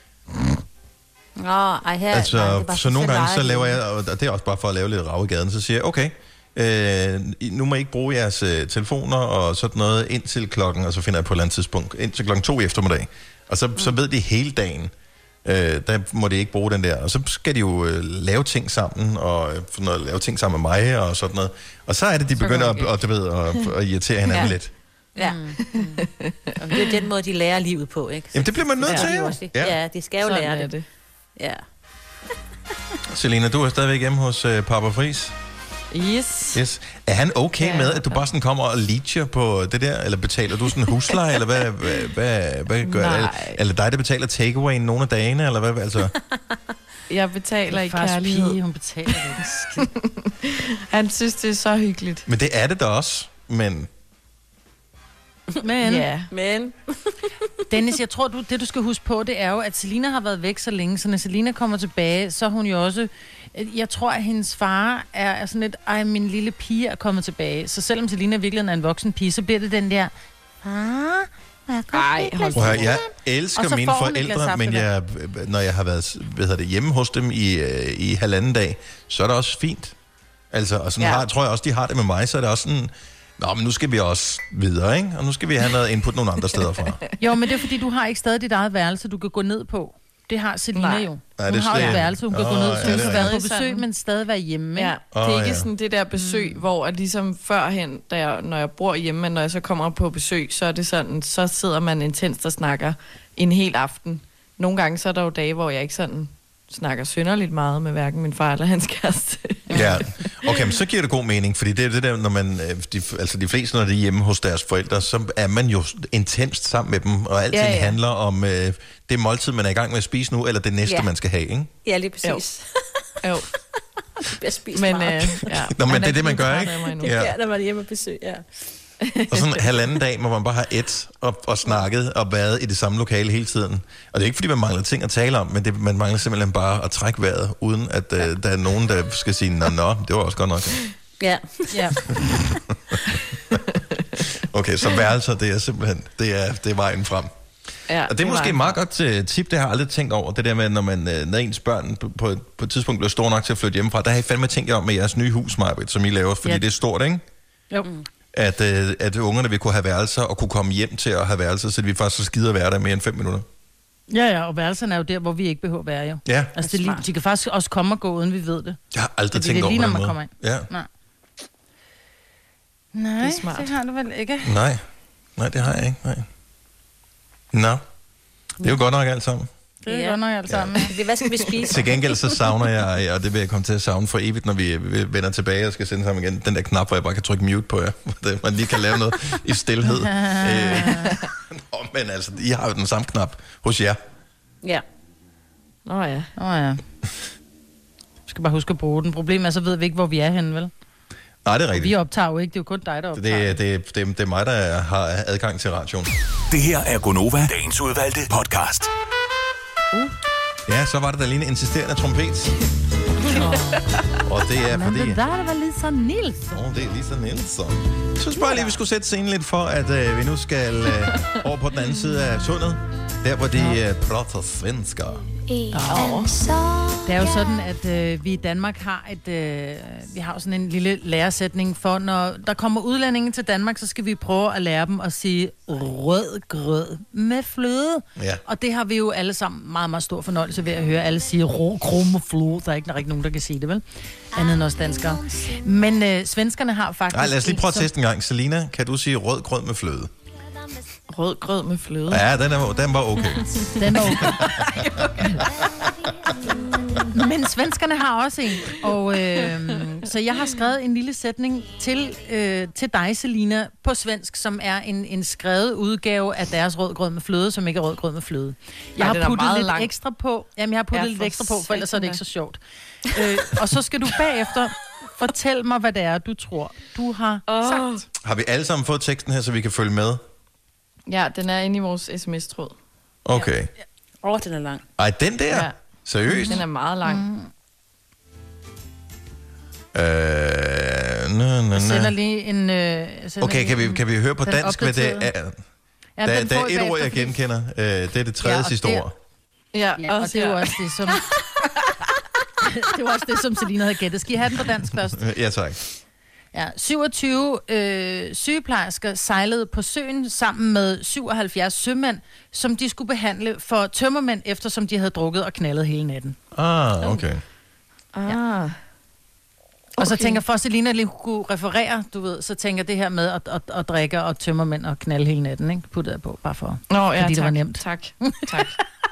F: Åh, ej her...
D: Altså, nej, så nogle gange, så laver jeg, og det er også bare for at lave lidt rav i gaden, så siger jeg, okay, Øh, nu må I ikke bruge jeres øh, telefoner og sådan noget indtil klokken, og så finder jeg på et eller andet tidspunkt, indtil klokken to i eftermiddag. Og så, mm. så ved de hele dagen, øh, der må de ikke bruge den der. Og så skal de jo øh, lave ting sammen, og øh, noget, lave ting sammen med mig, og sådan noget. Og så er det, de så begynder at, og, du ved, at, at irritere hinanden ja. lidt.
F: Ja. Mm. Mm. Det er den måde, de lærer livet på, ikke?
D: Jamen, det bliver man nødt til, jo.
F: Ja, de skal jo sådan lære det. det. Ja.
D: Selina, du er stadigvæk hjemme hos øh, Papa Fris.
G: Yes.
D: yes. Er han okay ja, med, at du bare sådan kommer og leacher på det der? Eller betaler du sådan en husleje? eller hvad, hvad, hvad, hvad gør det? Eller dig, der betaler takeaway nogle af dagene? Eller hvad, altså?
G: Jeg betaler i kærlighed. Pige,
E: hun betaler det.
G: Han synes, det er så hyggeligt.
D: Men det er det da også, men...
E: Men,
F: ja. Men.
E: Dennis, jeg tror, du, det du skal huske på, det er jo, at Selina har været væk så længe, så når Selina kommer tilbage, så er hun jo også... Jeg tror, at hendes far er, er sådan lidt, ej, min lille pige er kommet tilbage. Så selvom Selina virkelig er en voksen pige, så bliver det den der, far,
D: Ej, jeg elsker mine forældre, men jeg, når jeg har været hvad hedder det, hjemme hos dem i, i halvanden dag, så er det også fint. Altså, og sådan
E: Ja.
D: har, tror jeg også, de har det med mig, så er det også sådan, nå, men nu skal vi også videre, ikke? Og nu skal vi have noget input nogle andre steder fra.
E: Jo, men det er fordi, du har ikke stadig dit eget værelse, du kan gå ned på. Det har Selina
G: Nej.
E: jo.
D: Nej,
E: Hun
D: det er
E: har jo et
D: slet-
E: værelse, hun kan
D: Åh,
E: gå ned,
D: ja,
E: så
D: det
E: hun
D: er
E: kan være på
G: rigtigt.
E: besøg, men stadig være hjemme.
G: Ja,
E: Ikke?
G: det er
D: Åh,
G: ikke
D: ja.
G: sådan det der besøg, mm. hvor at ligesom førhen, da jeg, når jeg bor hjemme, når jeg så kommer på besøg, så er det sådan, så sidder man intenst og snakker en hel aften. Nogle gange så er der jo dage, hvor jeg ikke sådan snakker synderligt meget med hverken min far eller hans kæreste.
D: Ja, okay, men så giver det god mening, fordi det er det der, når man, øh, de, altså de fleste, når de er hjemme hos deres forældre, så er man jo intenst sammen med dem, og alting
F: Ja,
D: ja,
F: ja.
D: ja. handler om øh, det måltid, man er i gang med at spise nu, eller det næste,
F: Ja.
D: man skal have, ikke?
F: Ja, lige præcis.
G: Jo.
F: Jeg spiser
G: Men,
F: meget.
G: øh, ja.
D: Nå, men
G: Han
D: det er det, man
G: ikke
D: gør,
G: træt
D: ikke?
G: af mig endnu.
F: Ja.
D: Ja.
F: ja, når man er hjemme og besøg, ja.
D: Og sådan en halvanden dag, hvor man bare har et og, og snakket og været i det samme lokale hele tiden. Og det er ikke, fordi man mangler ting at tale om, men det, man mangler simpelthen bare at trække vejret, uden at øh, der er nogen, der skal sige, nå, nå, det var også godt nok.
F: Ja.
E: Ja.
D: Okay, så værelser, det er simpelthen, det er, det er vejen frem.
G: Ja,
D: Og det er måske
G: var-
D: et meget godt uh, tip, det har jeg aldrig tænkt over, det der med, når, man, uh, når ens børn på, på, på et tidspunkt bliver store nok til at flytte hjemmefra, der har I fandme tænkt jer om med jeres nye hus, Marbet, som I laver, fordi
E: Ja.
D: ja. det er stort, ikke?
E: Jo.
D: At, uh, at ungerne vil kunne have værelser og kunne komme hjem til at have værelser, så vi faktisk så skider at være der mere end fem minutter.
E: Ja, ja, og værelserne er jo der, hvor vi ikke behøver at være, jo.
D: Ja,
E: Altså, det er lige, de kan faktisk også komme og gå, uden vi ved det.
D: jeg har aldrig
E: Det er
D: tænkt
E: det
D: over
E: lige,
D: på
E: når
D: den
E: man
D: måde.
E: kommer ind.
D: Ja.
E: Nej. Nej,
G: Det er smart.
E: det har du vel ikke.
D: Nej, nej, det har jeg ikke, nej. Nå, det er jo godt nok alt sammen.
E: Det er
F: Ja.
E: godt nok alt sammen.
F: Det- Hvad skal vi spise?
D: Til gengæld så savner jeg, og det vil jeg komme til at savne for evigt, når vi vi vender tilbage og skal sende sammen igen, den der knap, hvor jeg bare kan trykke mute på jer, hvor man lige kan lave noget i stilhed. øh, nå, men altså, I har jo den samme knap hos jer.
F: Ja.
G: Nå ja.
E: Åh oh, ja. Vi skal bare huske at bruge den. Problemet er, så ved vi ikke, hvor vi er henne, vel?
D: Nej, det er
E: Vi
D: rigtigt.
E: optager jo ikke, det er jo kun dig, der optager.
D: Det, det, det, det er mig, der har adgang til radioen.
I: Det her er Gonova, dagens udvalgte podcast.
D: Ja, så var det da lige en insisterende trompet. Og det er
E: Men
D: fordi...
E: det der, det var Lisa Nielsen.
D: Åh, oh, det er Lisa Nielsen. Jeg synes bare lige, vi skulle sætte scenen lidt for, at øh, vi nu skal øh, over på den anden side af sundet. Der, hvor de øh, prater svensker.
E: Det er jo sådan, at øh, vi i Danmark har et, øh, vi har jo sådan en lille læresætning for, når der kommer udlændinge til Danmark, så skal vi prøve at lære dem at sige rød grød med fløde.
D: Ja.
E: Og det har vi jo alle sammen meget, meget stor fornøjelse ved at høre alle sige rå krumme fløde. Der er ikke rigtig nogen, der kan sige det, vel? Andet end os danskere. Men øh, svenskerne har faktisk...
D: Nej, lad os lige prøve at
E: en,
D: teste en gang. Selina, kan du sige rød grød med fløde?
G: Rød grød med fløde.
D: Ja, den, er, den var okay.
E: Den var okay. Men svenskerne har også en. Og, øh, så jeg har skrevet en lille sætning til, øh, til dig, Selina, på svensk, som er en, en skrevet udgave af deres rødgrød med fløde, som ikke er rødgrød med fløde. Jeg
G: Ej, den
E: har
G: er
E: puttet
G: meget
E: lidt
G: lang.
E: ekstra på. Jamen, jeg har puttet
G: Ja,
E: lidt
G: for
E: ekstra på, for ellers er det ikke så
G: satan
E: sjovt. Øh, og så skal du bagefter fortælle mig, hvad det er, du tror, du har
G: Åh.
E: sagt.
D: Har vi alle sammen fået teksten her, så vi kan følge med?
G: Ja, den er inde i vores sms-tråd.
D: Okay.
F: Åh, oh, den er lang.
D: Ej, den der?
G: Ja.
D: Seriøst?
G: Den er meget lang. Mm.
D: Øh, nø, nø,
E: Jeg sender
D: nø.
E: lige en... Øh, jeg sender
D: Okay, kan vi,
E: lige
D: kan vi høre på
E: den
D: dansk, hvad det er?
E: opdaterede. Ja,
D: Der,
E: den
D: der
E: får
D: er
E: I
D: et ord,
E: bagefter,
D: jeg
E: fordi-
D: genkender. Øh, det er det tredje
E: Ja, og
D: sidste
E: det-
D: ord.
G: Ja,
E: Ja, og det er jo også det, som... det var også det, som Selina havde gættet. Skal I have den på dansk først?
D: Ja, tak.
E: Ja, syvogtyve øh, sygeplejersker sejlede på søen sammen med syvoghalvfjerds sømænd, som de skulle behandle for tømmermænd, eftersom de havde drukket og knaldet hele natten.
D: Ah, okay.
G: Ah.
E: Og så
G: Okay.
E: tænker for Selina lige kunne referere, du ved, så tænker det her med at, at, at drikke og tømmermænd og knalde hele natten, ikke? Puttede jeg på, bare for,
G: Nå, ja,
E: fordi
G: tak.
E: det var nemt.
G: Tak, tak.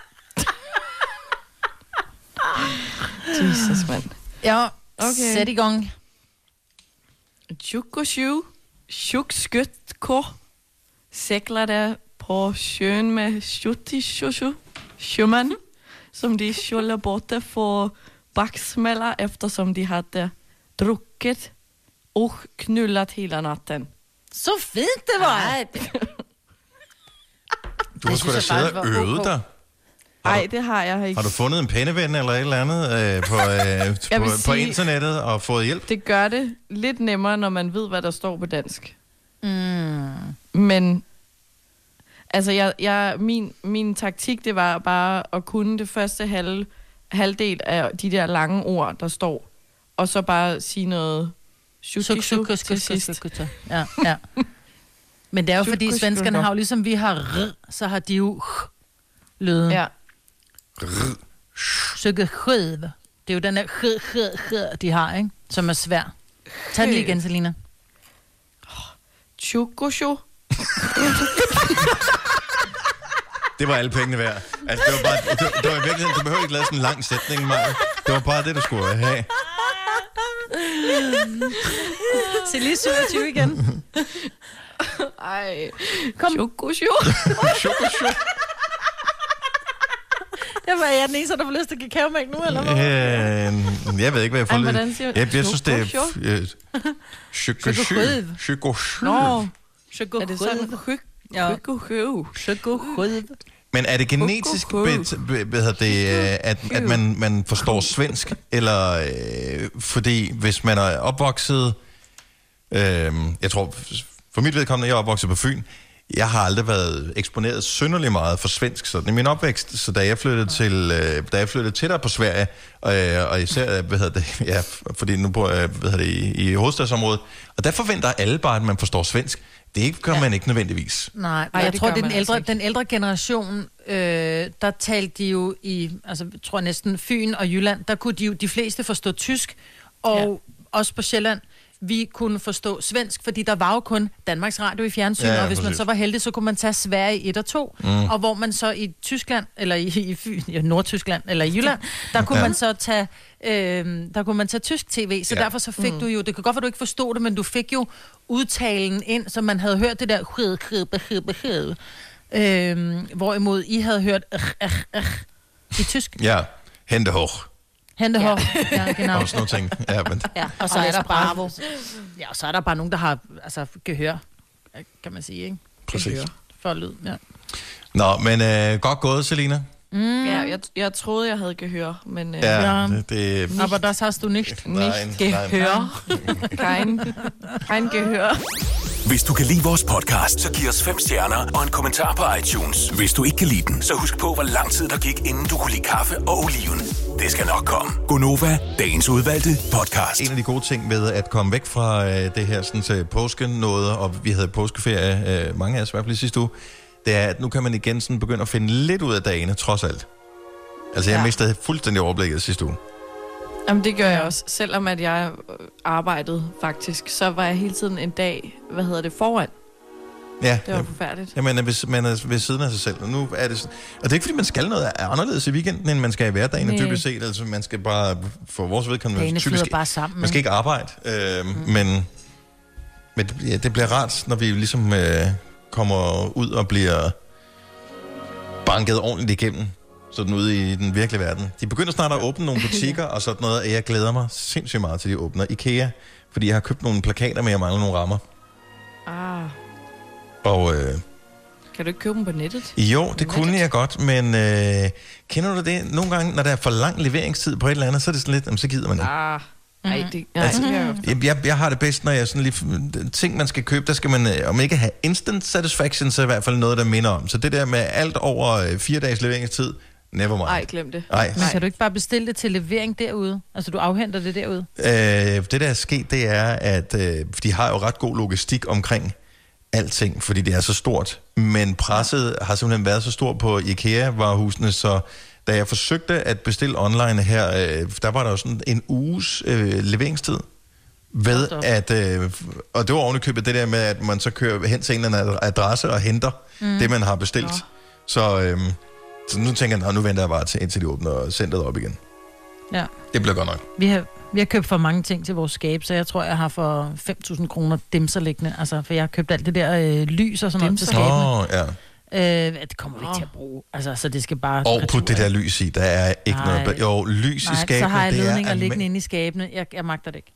G: Jesus, mand.
E: Ja,
G: Okay.
E: sæt i gang.
G: Tjukosju, tjukskyttkå, segler der på sjøen med sjuttisjusju, sjømænd, som de skjuller borte for baksmällar eftersom de hade druckit och knullat hela natten.
E: Så fint det var!
F: Ej, det,
D: Du har
E: Det
D: sgu da
E: synes jeg
D: siddet
E: faktisk
D: og
E: var
D: øvet
E: ok.
D: dig.
G: Nej, det har jeg ikke.
D: Har du fundet en penneven eller et eller andet øh, på, øh, på,
G: vil
D: på
G: sige-
D: internettet og fået hjælp?
G: Det gør det lidt nemmere, når man ved, hvad der står på dansk.
E: Mm.
G: Men altså, jeg, jeg, min, min taktik, det var bare at kunne det første halv, halvdel af de der lange ord, der står. og så bare sige noget shukushu til sidst.
E: Ja, ja. Men det er jo fordi, svenskerne har jo ligesom vi har r, så har de jo lyden.
G: Ja.
E: Shukushu. Det er jo den der de har, ikke? Som er svær. Tag den lige igen, Selina.
G: Shukushu.
D: Det var alle pengene værd. Altså, det var bare, det, det var i virkeligheden, du behøver ikke lave sådan en lang sætning, Maja. Det var bare det, du skulle have.
E: Se lige syvogtyve igen.
G: Ej.
E: Kom.
G: Shukushu.
D: Shukushu.
E: Det var jeg den eneste, der får lyst til kakaomælk nu, eller hvad?
D: Øh, jeg ved ikke, hvad jeg får lyst til.
G: Jeg,
D: jeg, jeg synes, det er... Shukushu. Shukushu.
E: Nå.
G: Er det sådan? Shukushu.
E: Shukushu.
D: Men er det genetisk, hvad det, at, at man, man forstår svensk? Eller øh, fordi, hvis man er opvokset... Øh, jeg tror, for mit vedkommende, jeg er opvokset på Fyn. Jeg har aldrig været eksponeret synderligt meget for svensk sådan i min opvækst. Så da jeg flyttede til, øh, da jeg flyttede tættere på Sverige, øh, og især, hvad hedder det, ja, fordi nu bor jeg, hvad hedder det, i, i hovedstadsområdet, og der forventer alle bare, at man forstår svensk. Det gør ja. man ikke nødvendigvis.
E: Nej, Ej, jeg det tror, det er den ældre, altså den ældre generation, øh, der talte de jo i, altså jeg tror næsten Fyn og Jylland, der kunne de jo de fleste forstå tysk, og ja. også på Sjælland, vi kunne forstå svensk, fordi der var jo kun Danmarks Radio i fjernsyn, ja, ja, og hvis præcis. man så var heldig, så kunne man tage Sverige et og to, mm. og hvor man så i Tyskland, eller i, i Fyn, ja, Nordtyskland, eller i Jylland, der kunne ja. man så tage, øh, der kunne man tage tysk tv, så ja. derfor så fik mm. du jo, det kan godt være, du ikke forstod det, men du fik jo udtalen ind, så man havde hørt det der, øh, hvorimod I havde hørt i tysk.
D: Ja, Hände hoch.
E: Hente hår. Ja, ja, genau.
D: Og sådan nogle ting. Ja, men...
E: ja, og så og er der bare, ja, og så er der bare nogen, der har altså gehør, kan man sige, ikke?
D: Præcis.
E: Gehør for lyd, ja.
D: Nå, men øh, godt gået, Selina.
G: Mm. Ja, jeg, jeg troede, jeg havde gehør, men... Øh,
D: ja, det... det...
E: Aber das hast du nicht.
G: Nicht gehør. Kein, kein gehør.
I: Hvis du kan lide vores podcast, så giv os fem stjerner og en kommentar på iTunes. Hvis du ikke kan lide den, så husk på, hvor lang tid der gik, inden du kunne lide kaffe og oliven. Det skal nok komme. Gonova, dagens udvalgte podcast.
D: En af de gode ting ved at komme væk fra øh, det her sådan, til påsken noget, og vi havde påskeferie, øh, mange af os i hvert fald i sidste uge, det er, at nu kan man igen sådan begynde at finde lidt ud af dagene, trods alt. Altså, jeg ja. mistede fuldstændig overblikket sidste uge.
G: Jamen, det gør jeg også. Selvom at jeg arbejdede faktisk, så var jeg hele tiden en dag, hvad hedder det, foran.
D: Ja.
G: Det var forfærdeligt.
D: Jamen, hvis man er ved siden af sig selv, og nu er det sådan, og det er ikke, fordi man skal noget anderledes i weekenden, end man skal i hverdagen, typisk set. Altså, man skal bare, for vores vedkommende, typisk,
E: bare sammen.
D: Man skal ikke arbejde, øh, mm. men, men ja, det bliver rart, når vi ligesom øh, kommer ud og bliver banket ordentligt igennem, sådan ude i den virkelige verden. De begynder snart at åbne nogle butikker og sådan noget, og jeg glæder mig sindssygt meget til, de åbner. IKEA, fordi jeg har købt nogle plakater, men jeg mangler nogle rammer.
G: Ah.
D: Og, øh,
G: kan du ikke købe dem på nettet?
D: Jo, det kunne jeg godt, men øh, kender du det? Nogle gange, når der er for lang leveringstid på et eller andet, så er det sådan lidt, jamen, så gider man ikke.
G: Ah. Nej, det,
D: altså, jeg, jeg, jeg har det bedst, når jeg sådan lige... Ting, man skal købe, der skal man, om ikke have instant satisfaction, så i hvert fald noget, der minder om. Så det der med alt over øh, fire dages leveringstid, never mind.
G: Nej, glem det.
D: Ej.
E: Men kan du ikke bare bestille det til levering derude? Altså, du afhenter det derude?
D: Øh, det, der er sket, det er, at øh, de har jo ret god logistik omkring alting, fordi det er så stort. Men presset har simpelthen været så stort på IKEA-varehusene, så da jeg forsøgte at bestille online her, øh, der var der jo sådan en uges øh, leveringstid. Ved at, øh, og det var ovenikøbet det der med, at man så kører hen til en eller anden adresse og henter mm. det, man har bestilt. Ja. Så, øh, så nu tænker jeg, nu venter jeg bare til, indtil de åbner centret op igen.
E: Ja.
D: Det bliver godt nok.
E: Vi har, vi har købt for mange ting til vores skab, så jeg tror, jeg har for fem tusind kroner dimser liggende. Altså, for jeg har købt alt det der øh, lys og sådan noget til skabene.
D: Åh, oh, ja.
E: Øh, det kommer vi ikke til at bruge. Altså, så det skal bare...
D: Og putte det der lys i, der er ikke nej. noget... Jo, lys nej, i skabene,
E: så har jeg ledninger
D: er...
E: liggende inde i skabene. Jeg, jeg magter det ikke.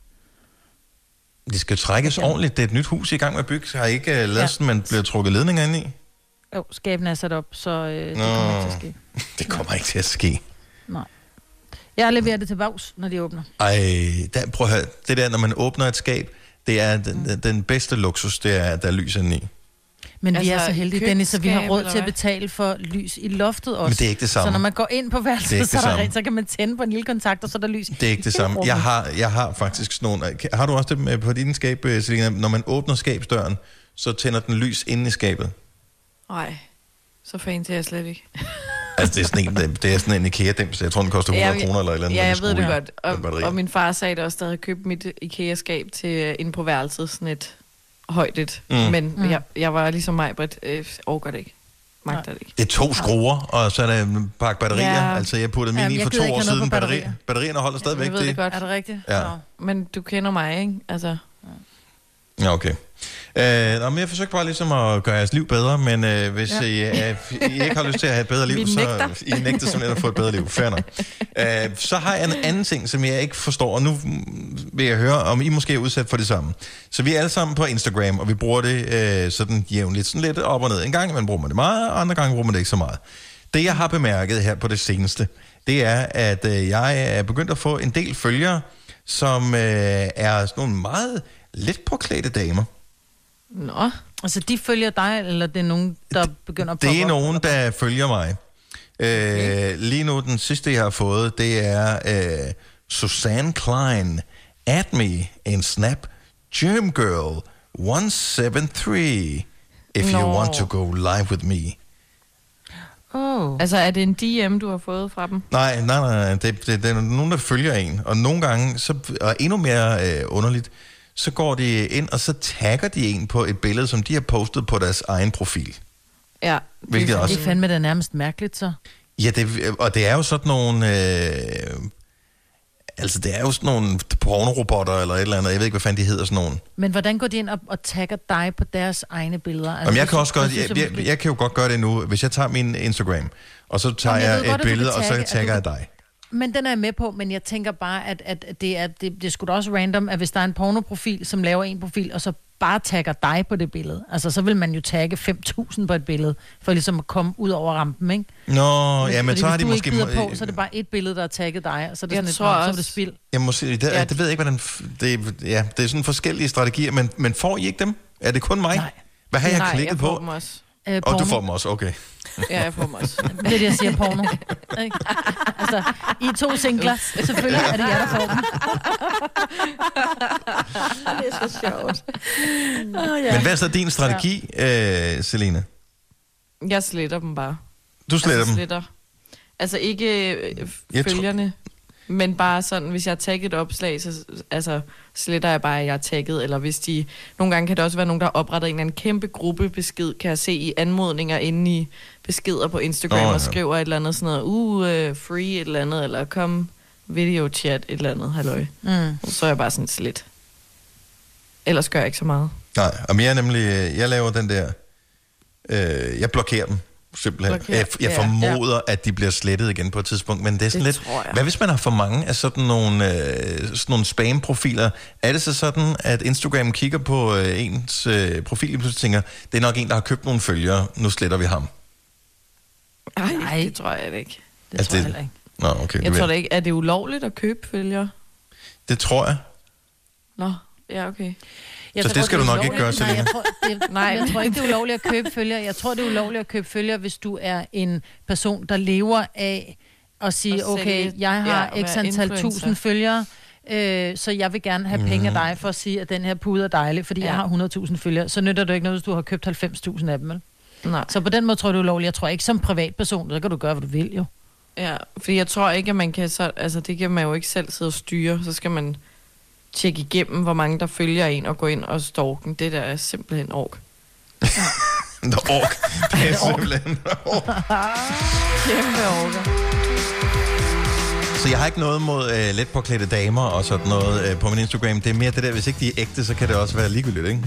D: Det skal trækkes okay. ordentligt. Det er et nyt hus i gang med at bygge. Har I ikke uh, lavet ja. sådan, man bliver trukket ledninger ind i?
E: Jo, skabene er sat op, så øh, det Nå, kommer ikke til at ske.
D: Det kommer ikke til at ske.
E: Nej. Jeg leverer det til Vaus, når de åbner.
D: Ej, der, prøv at høre. Det der, når man åbner et skab, det er den, den bedste luksus, det er, der er lys inde i.
E: Men altså, vi er
G: Altså,
E: så heldige, Dennis, at vi har
G: køleskab,
E: råd
G: eller
E: til at
G: hvad?
E: betale for lys i loftet også.
D: Men det er ikke det samme.
E: Så når man går ind på
D: Det er
E: værelset,
D: ikke
E: så,
D: det
E: er der
D: samme.
E: rent, så kan man tænde på en lille kontakt, og så er der lys.
D: Det er ikke det
E: i
D: samme.
E: rummet.
D: Jeg har, jeg har faktisk sådan nogle... Har du også det med på din skab, Selina? Når man åbner skabsdøren, så tænder den lys inde i skabet.
G: Nej, så fan til jeg slet ikke.
D: Altså, det er sådan en, det er sådan en IKEA-dims. Jeg tror, den koster hundrede
G: Ja,
D: kroner eller et eller andet.
G: Ja,
D: når
G: jeg
D: de
G: ved det
D: skruer
G: godt. Og,
D: med batteri.
G: og min far sagde det også, da jeg havde købt mit IKEA-skab til uh, inde på værelset, sådan et højt.
D: Mm.
G: Mm. Men
E: Mm.
G: jeg, jeg var ligesom mig, but øh, overgår det ikke. Magter det ikke.
D: Det er to skruer, og så er der en pakke batterier.
G: Ja.
D: Altså, jeg puttede min
E: Jamen,
D: i
E: jeg
D: for
E: gider
D: to
E: ikke
D: år
E: have noget
D: siden.
E: på
D: Batteri,
E: batterier.
D: batterierne holder stadigvæk.
G: Jeg ved det godt.
E: Er det rigtigt?
D: Ja.
E: Nå.
G: Men du kender mig, ikke? Altså,
D: Ja, okay. Øh, nå, men jeg forsøgte bare ligesom at gøre jeres liv bedre, men øh, hvis
G: Ja.
D: I, øh, I ikke har lyst til at have et bedre liv,
G: Vi
D: så
G: nægter.
D: I nægter simpelthen at få et bedre liv. Fair nok. Øh, så har jeg en anden ting, som jeg ikke forstår, og nu vil jeg høre, om I måske er udsat for det samme. Så vi er alle sammen på Instagram, og vi bruger det øh, sådan jævnligt, sådan lidt op og ned. En gang man bruger man det meget, og andre gange bruger man det ikke så meget. Det, jeg har bemærket her på det seneste, det er, at øh, jeg er begyndt at få en del følgere, som øh, er sådan nogle meget let påklædte damer.
G: nå.
E: Altså, de følger dig, eller det er nogen, der begynder at
D: Det er
E: poppe op?
D: nogen, der følger mig. Okay. Øh, lige nu, den sidste, jeg har fået, det er øh, Susanne Klein. Add me in Snap. Germ Girl one seven three. If you
G: Nå.
D: want to go live with me.
E: Oh.
G: Altså, er det en D M, du har fået fra dem?
D: Nej, nej, nej. Det, det, det er nogen, der følger en. Og nogle gange, så, og endnu mere øh, underligt, så går de ind, og så tagger de en på et billede, som de har postet på deres egen profil.
G: Ja.
D: Hvilket
E: Det
D: også...
E: er fandme da nærmest mærkeligt, så.
D: Ja, det, og det er jo sådan nogle... Øh, altså, det er jo sådan nogle pornorobotter eller et eller andet. Jeg ved ikke, hvad fanden de hedder, sådan nogle.
E: Men hvordan går de ind og, og tagger dig på deres egne billeder? Altså,
D: Jamen, jeg
E: det
D: kan også
E: synes-
D: godt...
E: det synes
D: Jeg,
E: jeg
D: jeg,
E: måske-
D: jeg kan jo godt gøre det nu, hvis jeg tager min Instagram, og så tager
E: Jamen, jeg
D: jeg,
E: ved godt,
D: et
E: at du
D: billede,
E: kan
D: og så
E: tagge, at
D: tagger
E: du
D: jeg
E: kan-
D: dig.
E: Men den er jeg med på, men jeg tænker bare, at, at det, er, det, det er sgu da også random, at hvis der er en pornoprofil, som laver en profil, og så bare tagger dig på det billede. Altså, så vil man jo tagge fem tusind på et billede, for ligesom at komme ud over rampen, ikke?
D: Nå, ja, men
E: Fordi
D: så har
E: hvis
D: de
E: du
D: måske...
E: ikke bider på, så er det bare et billede, der er tagget dig, og så er det
G: Jeg
E: sådan et,
G: tror
E: "Nå, så er
G: også-
E: det spild."
D: Jeg må sige, det,
G: Ja.
D: det ved jeg ikke, hvordan... f- Det, ja, det er sådan forskellige strategier, men, men får I ikke dem? Er det kun mig?
E: Nej.
D: Hvad har jeg
G: Nej,
D: klikket
G: jeg
D: på?
G: får dem også.
E: Øh,
D: Og
E: porno.
D: du får dem også, okay.
G: Ja, jeg får dem også.
E: Det er det, jeg siger, porno. Ikke? Altså, I er to singler. Selvfølgelig er det jer, der får dem.
F: Det er så sjovt.
E: Oh, ja.
D: Men hvad er så din strategi, øh, Selina?
G: Jeg sletter dem bare.
D: Du sletter
G: altså,
D: dem?
G: Sletter. Altså ikke øh,
D: Jeg tror-
G: følgerne, men bare sådan, hvis jeg har tagget et opslag, så altså, sletter jeg bare, at jeg er tagget. Eller hvis de... Nogle gange kan det også være nogen, der har oprettet en eller anden kæmpe gruppebesked, kan jeg se i anmodninger inde i beskeder på Instagram,
D: Nå,
G: oh,
D: ja.
G: og skriver et eller andet sådan noget, uh, uh, free et eller andet, eller kom video chat et eller andet, halløj.
E: Mm.
G: Og så er jeg bare sådan slet. Ellers gør jeg ikke så meget.
D: Nej, og jeg er nemlig... øh, Jeg laver den der... Øh, jeg blokerer dem, simpelthen.
G: Blokerer,
D: Jeg, jeg
G: ja.
D: formoder, at de bliver slettet igen på et tidspunkt, men det er sådan
G: Det
D: lidt...
G: tror jeg.
D: Hvad hvis man har for mange af sådan nogle, øh, sådan nogle spam-profiler? Er det så sådan, at Instagram kigger på øh, ens øh, profil og pludselig tænker, det er nok en, der har købt nogle følgere, nu sletter vi ham?
G: Ej,
E: Nej.
G: det tror jeg ikke.
E: Det
D: Altså,
E: tror jeg
D: det-
E: heller ikke.
D: Nå, okay.
G: Jeg
D: det,
G: tror
D: ved-
G: da ikke, er det ulovligt at købe følgere?
D: det tror jeg.
G: Nå, ja, okay.
E: Jeg
D: Så
E: tror,
D: det skal
E: er
D: du nok ikke
E: ulovligt.
D: gøre,
E: Nej,
D: Selina.
E: jeg tror, jeg,
G: Nej.
E: jeg tror ikke, det er ulovligt at købe følger. Jeg tror, det er ulovligt at købe følger, hvis du er en person, der lever af at sige,
G: At sælge-
E: okay, jeg har
G: ja, at
E: x
G: være
E: antal
G: influencer.
E: tusind følgere, øh, så jeg vil gerne have penge af dig for at sige, at den her pude er dejlig, fordi
G: Ja.
E: jeg har hundrede tusind følgere. Så nytter det ikke noget, hvis du har købt halvfems tusind af dem, vel?
G: Nej.
E: Så på den måde tror jeg, det er ulovligt. Jeg tror ikke som privatperson, så kan du gøre, hvad du vil, jo.
G: Ja, fordi jeg tror ikke, at man kan så... Altså, det kan man jo ikke selv sidde og styre. Så skal man tjekke igennem, hvor mange der følger en, og gå ind og stalken. Det der er simpelthen ork.
D: Nå, ork. Det er simpelthen ork.
G: Kæmpe orker.
D: Så jeg har ikke noget mod øh, let påklædte damer og sådan noget øh, på min Instagram. Det er mere det der, hvis ikke de er ægte, så kan det også være ligegyldigt, ikke?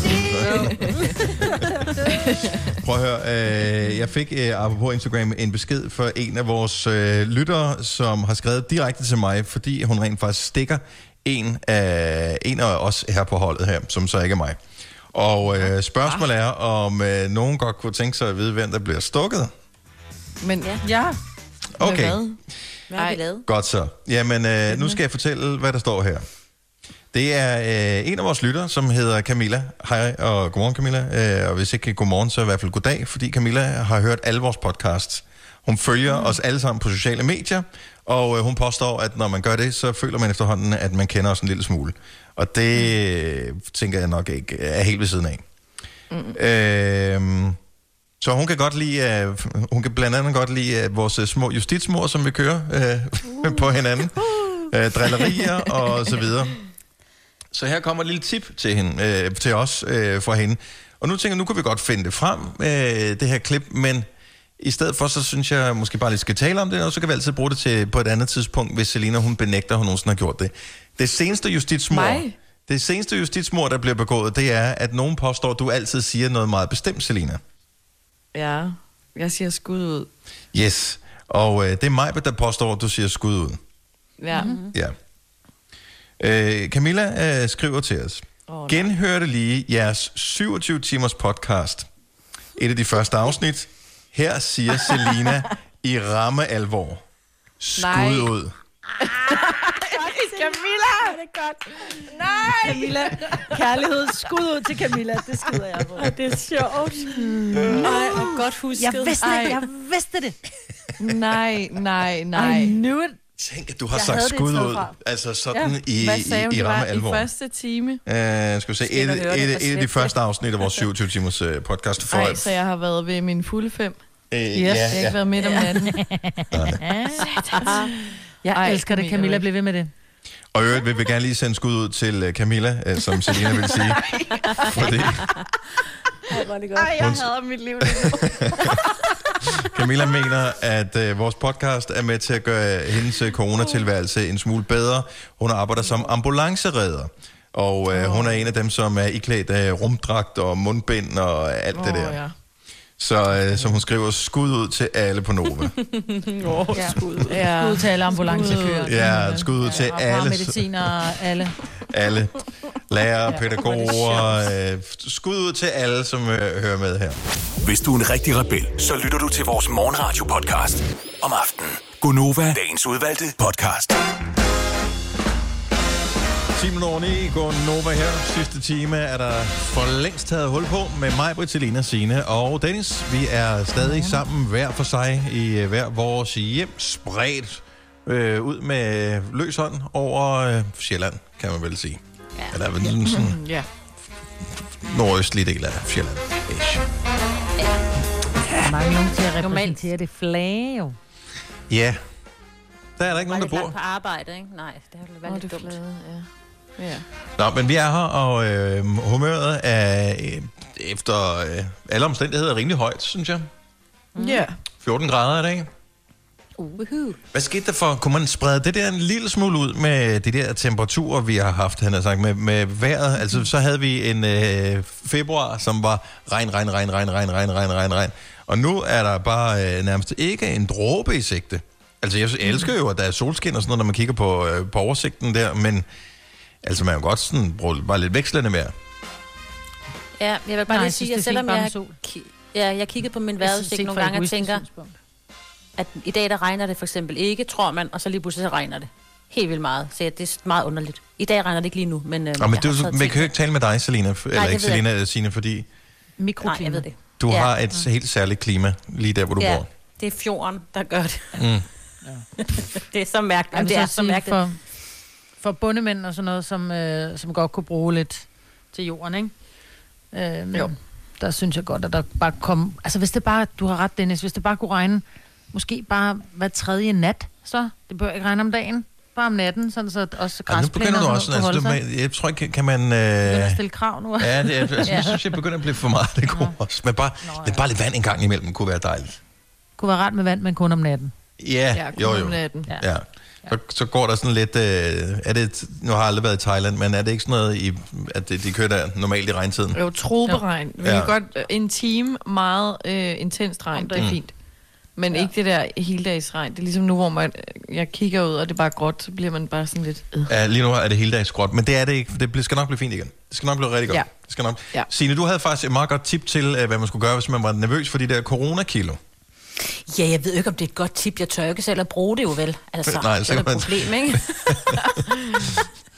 D: Prøv at høre, øh, jeg fik øh, apropos Instagram en besked fra en af vores øh, lyttere, som har skrevet direkte til mig, fordi hun rent faktisk stikker en af, en af os her på holdet her, som så ikke er mig. Og øh, spørgsmålet er, om øh, nogen godt kunne tænke sig at vide, hvem der bliver stukket.
G: Men
F: Ja.
E: Ja.
D: Okay.
G: hvad?
F: Hvad har vi lavet?
D: Godt så. Jamen, øh, nu skal jeg fortælle, hvad der står her. Det er øh, en af vores lyttere, som hedder Camilla. Hej og godmorgen Camilla. Øh, og hvis ikke godmorgen, så i hvert fald goddag, fordi Camilla har hørt alle vores podcasts. Hun følger mm. os alle sammen på sociale medier, og øh, hun påstår, at når man gør det, så føler man efterhånden, at man kender os en lille smule. Og det øh, tænker jeg nok ikke er helt ved siden af. Mm. Øh, så hun kan godt lide, uh, hun kan blandt andet godt lide uh, vores uh, små justitsmord, som vi kører uh, uh. på hinanden. Uh, drillerier og så videre. Så her kommer et lille tip til, hende, uh, til os uh, fra hende. Og nu tænker jeg, nu kan vi godt finde det frem, uh, det her klip, men i stedet for, så synes jeg måske bare lige skal tale om det, og så kan vi altid bruge det til på et andet tidspunkt, hvis Selina, hun benægter, hun nogensinde har gjort det. Det seneste justitsmord, det seneste justitsmord, der bliver begået, det er, at nogen påstår, at du altid siger noget meget bestemt, Selina.
G: Ja, jeg siger skud ud.
D: Yes, og øh, det er mig, der påstår, at du siger skud ud.
G: Ja. Mm-hmm.
D: Ja. Øh, Camilla øh, skriver til os. Oh, genhørte lige jeres syvogtyve timers podcast. Et af de første afsnit. Her siger Selina i ramme alvor. Skud
G: Nej.
D: ud.
E: Camilla! Det er godt. Nej! Camilla, kærlighed, skud ud til Camilla. Det skider jeg på.
F: Det er sjovt. Nej, og godt husket.
E: Jeg vidste det, jeg vidste det.
G: Nej, nej, nej.
E: I knew it.
D: Tænk, at du har jeg sagt skud ud. Altså sådan ja. i,
G: Hvad sagde
D: i, i ramme alvor.
G: I første time?
D: Uh, skal vi se, et, et, et, et af de første afsnit af vores syvogtyve timers uh, podcast. For
G: Ej, så jeg har været ved min fulde fem.
D: Uh,
G: yes.
D: ja,
G: Jeg har
D: ja.
G: ikke været midt om natten.
E: Jeg Ej, elsker det, Camilla, bliv ved med det.
D: Og i øvrigt vil vi gerne lige sende skud ud til Camilla, uh, som Selina vil sige. Fordi...
F: Ej, var det godt.
G: Ej, jeg hader mit liv lige nu.
D: Camilla mener, at uh, vores podcast er med til at gøre hendes uh, coronatilværelse en smule bedre. Hun arbejder som ambulanceredder, og uh, oh. hun er en af dem, som er iklædt af rumdragt og mundbind og alt oh, det der. Ja. Så uh, som hun skriver, skud ud til alle på Nova.
E: oh, ja. Skud. Ja. Skud til alle ambulancekører.
D: Ja, skud ud til
E: ja,
D: alle.
E: Mediciner, alle.
D: Alle. Lærere, pædagoger. Uh, skud ud til alle, som uh, hører med her.
I: Hvis du er en rigtig rebel, så lytter du til vores morgenradio-podcast om aftenen. Gonova, dagens udvalgte podcast.
D: ti minutter over ni, Gonova her. Sidste time er der for længst taget hul på med mig, Britt, Selina, Signe og Dennis. Vi er stadig sammen hver for sig i hver vores hjem, spredt øh, ud med løs hånd over øh, Sjælland, kan man vel sige. Ja. Eller sådan, sådan
G: ja.
D: nordøstlige del af Sjælland. Ish.
E: Der mangler nogen til at repræsentere det flag, jo.
D: Ja. Der er der ikke nogen, der bor.
F: på arbejde, ikke? Nej, det har været oh, lidt dumt. Flade, ja.
G: Ja.
D: Nå, men vi er her, og øh, humøret er øh, efter øh, alle omstændigheder rimelig højt, synes jeg.
G: Ja. Mm. Yeah.
D: fjorten grader i dag.
F: Uh-huh.
D: Hvad skete der for? Kunne man sprede det der en lille smule ud med de der temperaturer, vi har haft, han har sagt, med, med vejret? Altså, så havde vi en øh, februar, som var regn, regn, regn, regn, regn, regn, regn, regn, regn. Og nu er der bare øh, nærmest ikke en dråbe i sigte. Altså, jeg elsker jo, at der er solskin og sådan noget, når man kigger på, øh, på oversigten der, men altså, man kan jo godt sådan bruge bare lidt vekslende mere.
F: Ja, jeg vil bare
E: Nej,
F: lige
E: jeg
F: sige,
E: synes,
F: at selvom
E: jeg,
F: jeg, ki- ja, jeg kiggede på min vejrudsigt nogle gange og tænker, at i dag der regner det for eksempel ikke, tror man, og så lige pludselig så regner det. Helt vildt meget. Så det er meget underligt. I dag regner det ikke lige nu, men... Øh,
D: Nå, men du, vi kan jo ikke tale med dig, Selina, f- eller ikke Selina, Signe, fordi...
E: Mikroklima.
F: Nej, jeg ved det.
D: Du
F: ja.
D: har et mm. helt særligt klima, lige der, hvor du
F: ja,
D: bor.
F: det er fjorden, der gør det.
D: Mm.
F: Ja. Det er så mærkeligt.
E: Jamen,
F: det er
E: så
F: så mærkeligt.
E: For, for bondemænd og sådan noget, som, øh, som godt kunne bruge lidt til jorden, ikke? Øh, jo. Der synes jeg godt, at der bare kom... Altså, hvis det bare... Du har ret, Dennis. Hvis det bare kunne regne, måske bare hver tredje nat, så det bør ikke regne om dagen. Bare om natten, sådan så også græsplæner...
D: Altså, nu begynder du også... Altså, du, man, jeg tror ikke, kan man... Øh...
E: Begynder at stille krav nu.
D: Ja, det, altså, ja. Jeg synes, jeg begynder at blive for meget. Det kunne også. Men bare, Nå, ja. bare lidt vand en gang imellem kunne være dejligt.
E: Kunne være rart med vand, men kun om natten.
D: Ja,
G: ja kun
D: jo, jo.
G: om natten.
D: Ja. Ja. Så, så går der sådan lidt... Øh, er det, nu har jeg aldrig været i Thailand, men er det ikke sådan noget, i, at de, de kører der normalt i regntiden?
G: Jo, troperegn. Vi
D: ja.
G: kan godt en time meget øh, intenst regn, det er mm. fint. Men ja. ikke det der heldagsregn. Det er ligesom nu, hvor man, jeg kigger ud, og det er bare gråt, så bliver man bare sådan lidt... Øh.
D: Ja, lige nu er det heldags gråt, men det er det ikke. Det skal nok blive fint igen. Det skal nok blive rigtig godt.
G: Ja.
D: Det skal nok.
G: Ja.
D: Signe, du havde faktisk et meget godt tip til, hvad man skulle gøre, hvis man var nervøs for de der coronakilo.
F: Ja, jeg ved ikke, om det er et godt tip. Jeg tør ikke selv at bruge det jo vel. Altså,
D: Nej,
F: det er et problem, ikke?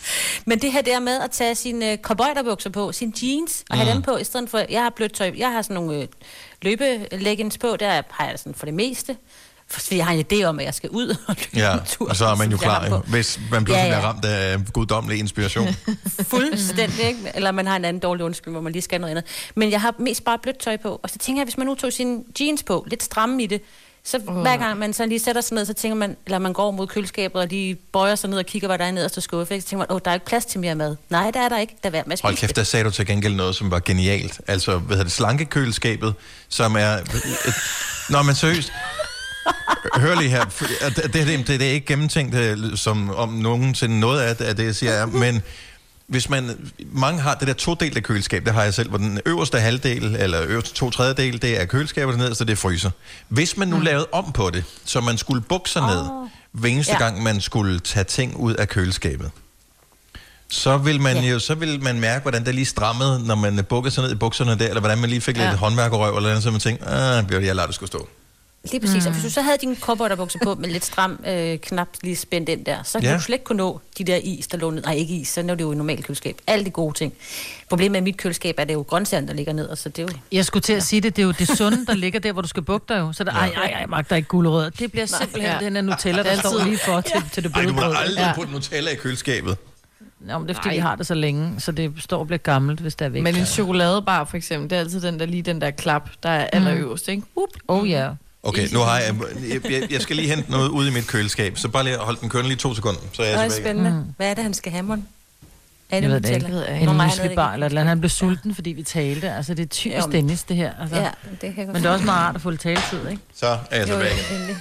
F: Men det her der med at tage sine uh, cowboyderbukser på, sine jeans, og have
D: Mm.
F: dem på, i stedet for, jeg har blødt tøj, jeg har sådan nogle øh, løbeleggings på, der har jeg sådan for det meste, for jeg har en idé om, at jeg skal ud og løbe
D: Ja,
F: en tur.
D: og så er man jo
F: Så jeg har
D: klar,
F: dem
D: jo,
F: på.
D: hvis man pludselig
F: Ja, ja.
D: bliver ramt af guddommelig inspiration.
F: Fuldstændig, ikke? Eller man har en anden dårlig undskyld, hvor man lige skal noget andet. Men jeg har mest bare blødt tøj på, og så tænker jeg, hvis man nu tog sine jeans på, lidt stramme i det, så
G: Åh,
F: hver gang man så lige sætter sig ned, så tænker man, eller man går mod køleskabet, og lige bøjer sig ned og kigger, hvad der er nederst og skuffe, ikke? Så tænker man, åh, der er ikke plads til mere mad. Nej, der er der ikke. Der er værd med at
D: Hold
F: spise
D: kæft, der sagde du til gengæld noget, som var genialt. Altså, hvad hedder det, slankekøleskabet, som er... Et, nå, men seriøst. Hør lige her. Det, det, det, det er ikke gennemtænkt, som om nogensinde noget af det, af det jeg siger er, men hvis man... Mange har det der todelte køleskab, det har jeg selv, hvor den øverste halvdel, eller øverste to tredjedel, det er køleskabet, og det nederste, det er fryser. Hvis man nu mm. lavede om på det, så man skulle bukke sig ned, oh. hver eneste ja. gang, man skulle tage ting ud af køleskabet, så vil man ja. jo, så vil man mærke, hvordan det lige strammede, når man bukkede sig ned i bukserne der, eller hvordan man lige fik ja. lidt håndværkerøv, eller andet, så man tænkte, ah, jeg lader det skulle stå.
F: Lige præcis. Mm. Og
E: Mm.
F: hvis du så havde dine cowboyderbukser på med lidt stram øh, knap lige spændt ind der, så
D: Ja.
F: ville du slet ikke kunne nå de der is, der lå ned. Nej, ikke is, så er det jo et normalt køleskab. Alle de gode ting. Problemet med mit køleskab er, det jo grøntsagerne, der ligger ned, og så det er jo...
E: Jeg skulle til at sige det, det er jo det sunde, der ligger der, hvor du skal bukke dig jo. Så der, ej, ej, ej, jeg magter ikke gulerødder. Det bliver simpelthen
G: Ja.
E: den her Nutella, der
G: Altid.
E: står lige for til, til det
D: Ej,
E: bløde
D: du må
E: brød.
D: aldrig
E: Ja.
D: putte Nutella i køleskabet.
E: Nå, men det er fordi,
G: Nej.
E: vi har det så længe, så det står og bliver gammelt, hvis det er væk.
G: Men en chokoladebar for eksempel, det er altid den der, lige den der klap, der er allerøverst, ikke? Up.
E: Oh ja.
D: Okay, nu har jeg, jeg, jeg... Jeg skal lige hente noget ud i mit køleskab, så bare lige hold den kørende lige to sekunder, så er
F: Det er
D: jeg tilbage.
F: spændende. Mm. Hvad er det, han skal have, mon? Er
E: Jeg ved det
F: Nutella?
E: ikke.
F: Nå,
E: En
F: nej, han ved det
E: muskelbar
F: ikke.
E: eller et eller andet. Han blev sulten, fordi vi talte. Altså, det er typisk
F: Jo, men-
E: Dennis, det her. Altså.
F: Ja, det kan jeg godt
E: Men det er også meget rart at få lidt taletid, ikke?
D: Så er jeg
F: Jo,
D: tilbage.
F: jo, endelig.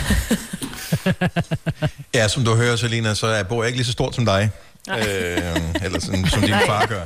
D: Ja, som du hører, Selina, så er bor jeg ikke lige så stort som dig. Øh, eller sådan, som din
E: Nej.
D: far gør.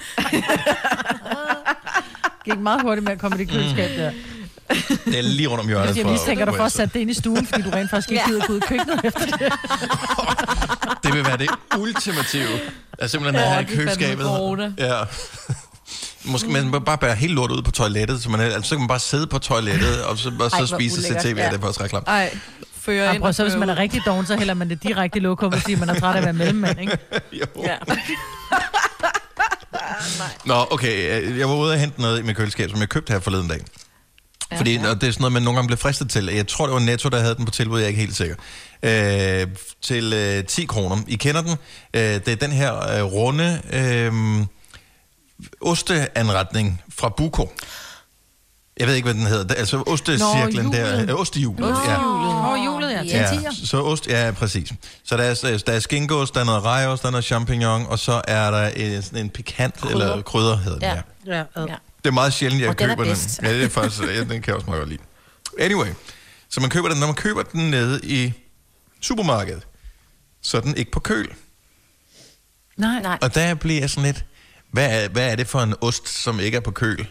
E: Det gik meget hurtigt med at komme i det køleskab der.
D: Det er lige rundt om hjørnet.
E: Jeg lige tænker, du får sat det ind i stuen, fordi du rent faktisk ikke gider gå ud i køkkenet efter det.
D: Det vil være det ultimative. Altså simpelthen at have i køleskabet. Ja. Måske man bare bære helt lort ud på toilettet, så, man, altså, så kan man bare sidde på toilettet, og så, og så
E: Ej, hvor
D: spise og se
E: ulækkert.
D: tv, ja. Det er faktisk ret klamt.
G: Ej, fører
E: Ja,
G: ind
E: prøv,
G: og
E: så hvis
G: fører
E: man er
G: ud.
E: rigtig doven, så hælder man det direkte i lokum, fordi man er træt af at være mellemmand, ikke?
D: Jo.
F: Ja.
D: Nå, okay, jeg var ude og hente noget i mit køleskab, som jeg købte her forleden dag. Ja, Fordi ja. Og det er sådan noget, man nogle gange bliver fristet til. Jeg tror, det var Netto, der havde den på tilbud, jeg er ikke helt sikker. Øh, til øh, ti kroner. I kender den. Øh, det er den her øh, runde øh, osteanretning fra Buko. Jeg ved ikke, hvad den hedder. Det- Altså ostecirklen
E: Nå,
D: der.
E: julet.
D: Øh, ostehjulet.
E: Åh,
D: Ja.
E: oh, julet, ja.
D: Ja,
E: Til
D: så ost, ja, præcis. Så der er, der er skinkeost, der er noget rejeost, der er noget champignon, og så er der en, sådan en pikant, krydder. eller krydder hedder den, ja.
E: Ja, ja.
F: Ja.
E: ja.
D: Det er meget sjældent, jeg
F: Og den er
D: køber den.
F: bedst.
D: Ja, det er faktisk, ja, den kan jeg også meget godt lide. Anyway, så man køber den, når man køber den nede i supermarkedet, så er den ikke på køl.
E: Nej.
F: Nej.
D: Og der bliver jeg sådan lidt, hvad er, hvad er det for en ost, som ikke er på køl?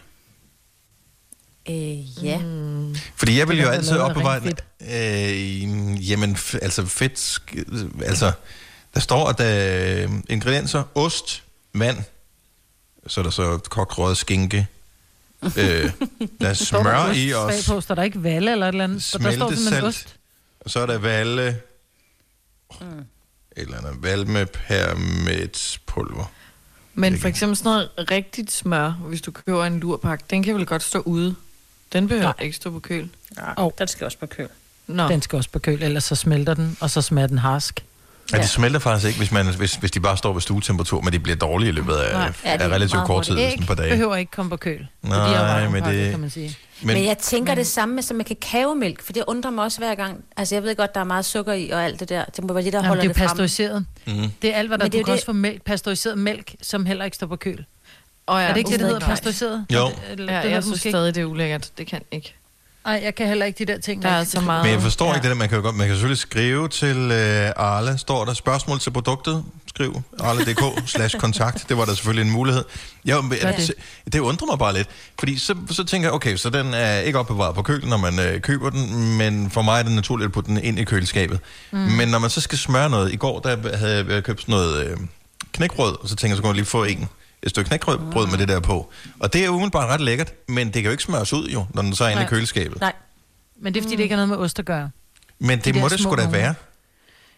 F: Øh, ja.
E: Mm.
D: Fordi jeg vil
E: Det
D: jo
E: er
D: altid
E: noget
D: opbevare...
E: rent
D: Øh, jamen, f- altså fedt... sk- Altså, der står, at der er ingredienser, ost, vand, så er der så kogt røget skinke, øh, der er smør i os,
E: Bagpå står der ikke valle eller et eller andet. Så der står simpelthen ost.
D: smeltesalt, og så er der valle, mm. et eller andet, valmepermetpulver.
G: Men
D: Det
G: for
D: kan-
G: eksempel sådan noget rigtigt smør, hvis du køber en lurpakke, den kan vel godt stå ude. Den behøver
E: Nej.
G: ikke stå på køl.
F: Ja,
E: Oh.
F: den skal også på køl.
G: Nå.
E: Den skal også på køl, ellers så smelter den, og så smager den harsk.
D: Ja, de smelter faktisk ikke, hvis, man, hvis, hvis de bare står ved stuetemperatur, men de bliver dårlige i løbet af,
G: Nej.
F: Ja, det
D: af
F: er
D: relativt
F: meget
D: kort tid,
F: hurtigt.
D: sådan et par dage.
E: behøver ikke komme på køl.
D: Nej,
E: de er jo
D: men
E: varmepakket,
D: det-
E: kan man sige.
F: Men, men jeg tænker men... det samme med, som med kakaomælk, for det undrer mig også hver gang. Altså, jeg ved godt, der er meget sukker i og alt det der. Det må være det, der
E: Jamen,
F: holder
E: det er
F: det,
E: jo
F: frem.
E: pasteuriseret.
D: Mm.
E: Det er alt, hvad der
F: Men det er
E: du kan
F: jo
E: også få mælk, pasteuriseret mælk, som heller ikke står på køl.
G: Og
E: Er det ikke det, der hedder
G: Nej.
E: pasteuriseret?
D: Jo.
E: Det, eller,
G: Ja,
E: det
G: jeg
E: hedder
G: synes
E: måske
G: stadig, det er ulækkert. Det kan ikke.
E: Nej, jeg kan heller ikke de der ting.
G: Der er
E: ikke
G: så
E: skal-
G: meget-
D: Men jeg forstår
G: Ja.
D: ikke det der, man kan jo godt, man kan selvfølgelig skrive til øh, Arla, står der spørgsmål til produktet, skriv arla punktum d k slash kontakt, det var der selvfølgelig en mulighed. Jo, men,
E: Gør det.
D: det. det undrer mig bare lidt, fordi så, så tænker jeg, okay, så den er ikke opbevaret på kølen, når man øh, køber den, men for mig er det naturligt at putte den ind i køleskabet. Mm. Men når man så skal smøre noget, i går der havde jeg købt sådan noget øh, knækbrød, og så tænker jeg, så kunne jeg lige få en. Et stykke knækbrød med det der på. Og det er jo umiddelbart ret lækkert, men det kan jo ikke smøres ud jo, når den så er inde i
E: Nej.
D: køleskabet.
F: Nej.
E: Men det er, fordi det ikke har noget med ost at gøre.
D: Men det
E: De
D: må
E: der
D: det
E: små
D: sgu da
E: nogle.
D: være.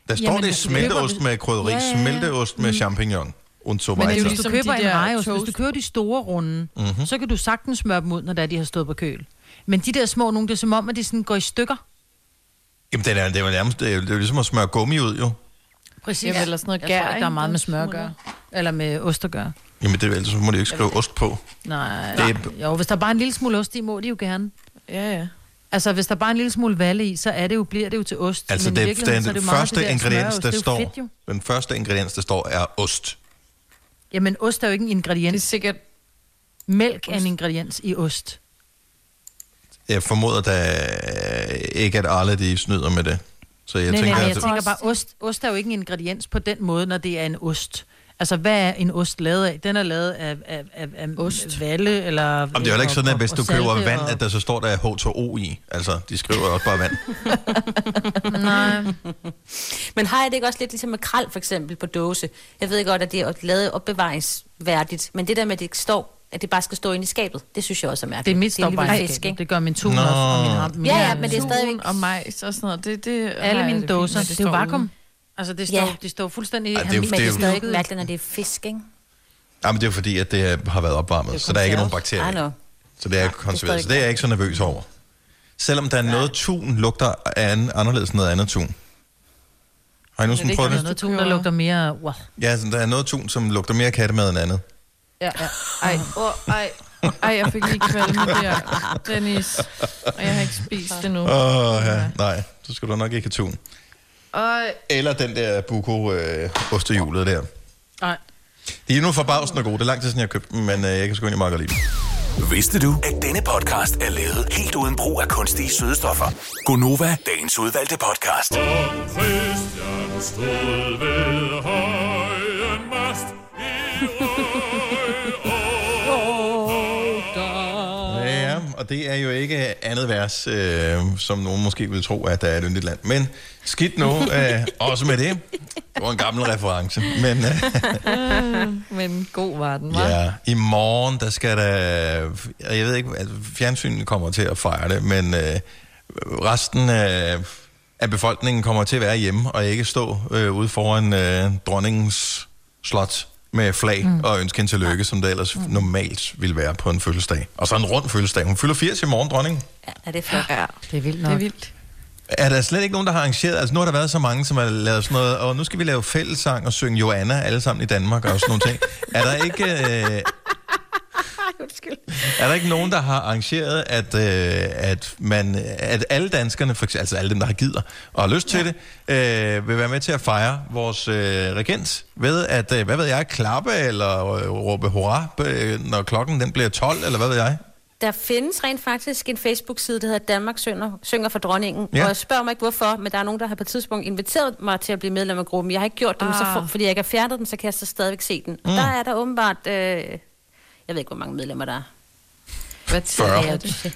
D: Der står
E: Jamen,
D: det
E: hvis du
D: smelteost
E: køber-
D: med krydderi,
E: Ja, ja, ja.
D: smelteost med
E: Mm.
D: champignon. Und so
E: Men det er jo,
D: weiter.
E: hvis du
G: ligesom
E: køber
G: de
E: en
G: der
E: rejeost, hvis
G: toast.
E: du køber de store runde,
D: Mhm.
E: mm-hmm. så kan du sagtens smøre dem ud, når der de har stået på køl. Men de der små nogle, det er som om, at de sådan går i stykker.
D: Jamen, det er, det er jo nærmest, det er, det er jo ligesom at smøre gummi ud, jo.
E: Præcis.
G: Jamen, eller sådan noget
E: Jeg
G: gær,
E: tror ikke, der er
G: ikke?
E: meget med
G: Den
E: smør at
G: smutter.
E: gøre. Eller med ost at gøre.
D: Jamen, det er vel, så må de jo ikke skrive ost på.
E: Nej,
D: Det er-
E: nej. Jo, hvis der er bare en lille smule ost i, må de jo gerne.
G: Ja, ja.
E: Altså, hvis der er bare en lille smule valle i, så er det jo, bliver det jo til ost.
D: Altså,
E: Men i
D: det,
E: virkeligheden, så er
D: den
E: det jo meget
D: første
E: det der
D: ingrediens,
E: smøreost.
D: der
E: Det er jo
D: står,
E: fedt, jo.
D: den første ingrediens, der står, er ost.
E: Jamen, ost er jo ikke en ingrediens.
G: Det er sikkert...
E: Mælk er en ingrediens i ost.
D: Jeg formoder da ikke, at alle de snyder med det. Så jeg
E: nej,
D: tænker,
E: nej, jeg
D: at
E: tænker bare, ost, ost er jo ikke en ingrediens på den måde, når det er en ost. Altså, hvad er en ost lavet af? Den er lavet af, af, af, af ost. Valle, eller...
D: Jamen, det er jo ikke sådan, at hvis du køber vand,
E: og...
D: at der så står der H to O i. Altså, de skriver jo også bare vand.
F: Nej. Men har jeg det ikke også lidt ligesom med kral, for eksempel, på dåse? Jeg ved godt, at det er lavet opbevaringsværdigt, men det der med, at det står, at det bare skal stå inde i skabet, det synes jeg også er mærkeligt.
E: Det er mit står
F: alligevel
E: bare i
F: fisk,
E: skabet.
F: ikke?
E: Det gør min tun
D: Nå.
E: også, og min ham.
F: Ja, ja, men det er stadigvæk...
G: Og majs og sådan noget. Det, det
E: Alle
G: har jeg
E: mine
G: det
E: dåser,
G: fint med,
E: det er jo
G: står
E: vakuum.
G: ude.
E: Altså, det står,
F: Ja.
E: det står fuldstændig...
D: Ej, det er jo-
F: Men det er
D: jo-
F: stadig mærkeligt, når det er fisk, ikke?
D: Jamen, det er jo fordi, at det har været opvarmet, så der er ikke nogen bakterier.
F: I know.
D: Så det er konserveret. Så det er jeg ikke så nervøs over. Selvom der er noget tun, lugter an, anderledes end noget andet tun. Har I
E: Jeg
D: nogensinde
E: ved
D: prøvet
E: ikke,
D: det?
E: noget tun, der lugter mere... Wow.
D: Ja, så der er noget tun, som lugter mere kattemad end andet.
E: Ja, ja.
G: Ej, oh, ej. Ej, jeg fik lige kvalme der, Dennis. Og jeg har ikke spist det nu.
D: Åh, oh, ja. Nej, så skal du nok ikke have tun.
G: Ej.
D: Eller den der buko øh, ostehjulet der.
E: Nej.
D: De er nu forbavsende gode. Det er lang tid siden, jeg har købt dem, men øh, jeg kan sgu egentlig meget godt lide dem.
I: Vidste du, at denne podcast er lavet helt uden brug af kunstige sødestoffer? Gonova, dagens udvalgte podcast.
M: Christian stod ved højen mast
D: Ja, og det er jo ikke andet vers, øh, som nogen måske vil tro, at der er et yndigt land. Men skidt nu, øh, også med det. Det var en gammel reference. Men, øh,
G: Men god var den, hva'?
D: ja, i morgen, der skal der... Jeg ved ikke, at fjernsynet kommer til at fejre det, men øh, resten af, af befolkningen kommer til at være hjemme og ikke stå øh, ude foran øh, dronningens slot med flag mm. og ønske hende tillykke, som det ellers mm. normalt ville være på en fødselsdag. Og så en rund fødselsdag. Hun fylder firs i morgen, dronningen.
F: Ja, er det flot?
G: Ja,
E: det er vildt nok.
G: Det er vildt.
D: Er der slet ikke nogen, der har arrangeret... Altså nu har der været så mange, som har lavet sådan noget, og nu skal vi lave fællessang og synge Joanna alle sammen i Danmark og sådan nogle ting. Er der ikke... Øh, er der ikke nogen, der har arrangeret, at, øh, at, man, at alle danskerne, for eksempel, altså alle dem, der har gider og har lyst ja. til det, øh, vil være med til at fejre vores øh, regent ved at, øh, hvad ved jeg, klappe eller øh, råbe hurra, øh, når klokken den bliver tolv, eller hvad ved jeg?
F: Der findes rent faktisk en Facebook-side, der hedder Danmark synger, synger for dronningen.
D: Ja.
F: Og jeg spørger mig ikke hvorfor, men der er nogen, der har på et tidspunkt inviteret mig til at blive medlem af gruppen. Jeg har ikke gjort det, ah. så for, fordi jeg ikke har fjernet den, så kan jeg så stadigvæk se den. Og
D: Mm.
F: der er der åbenbart... Øh, jeg ved ikke, hvor mange medlemmer der er.
G: Hvad
D: fyrre.
F: er det?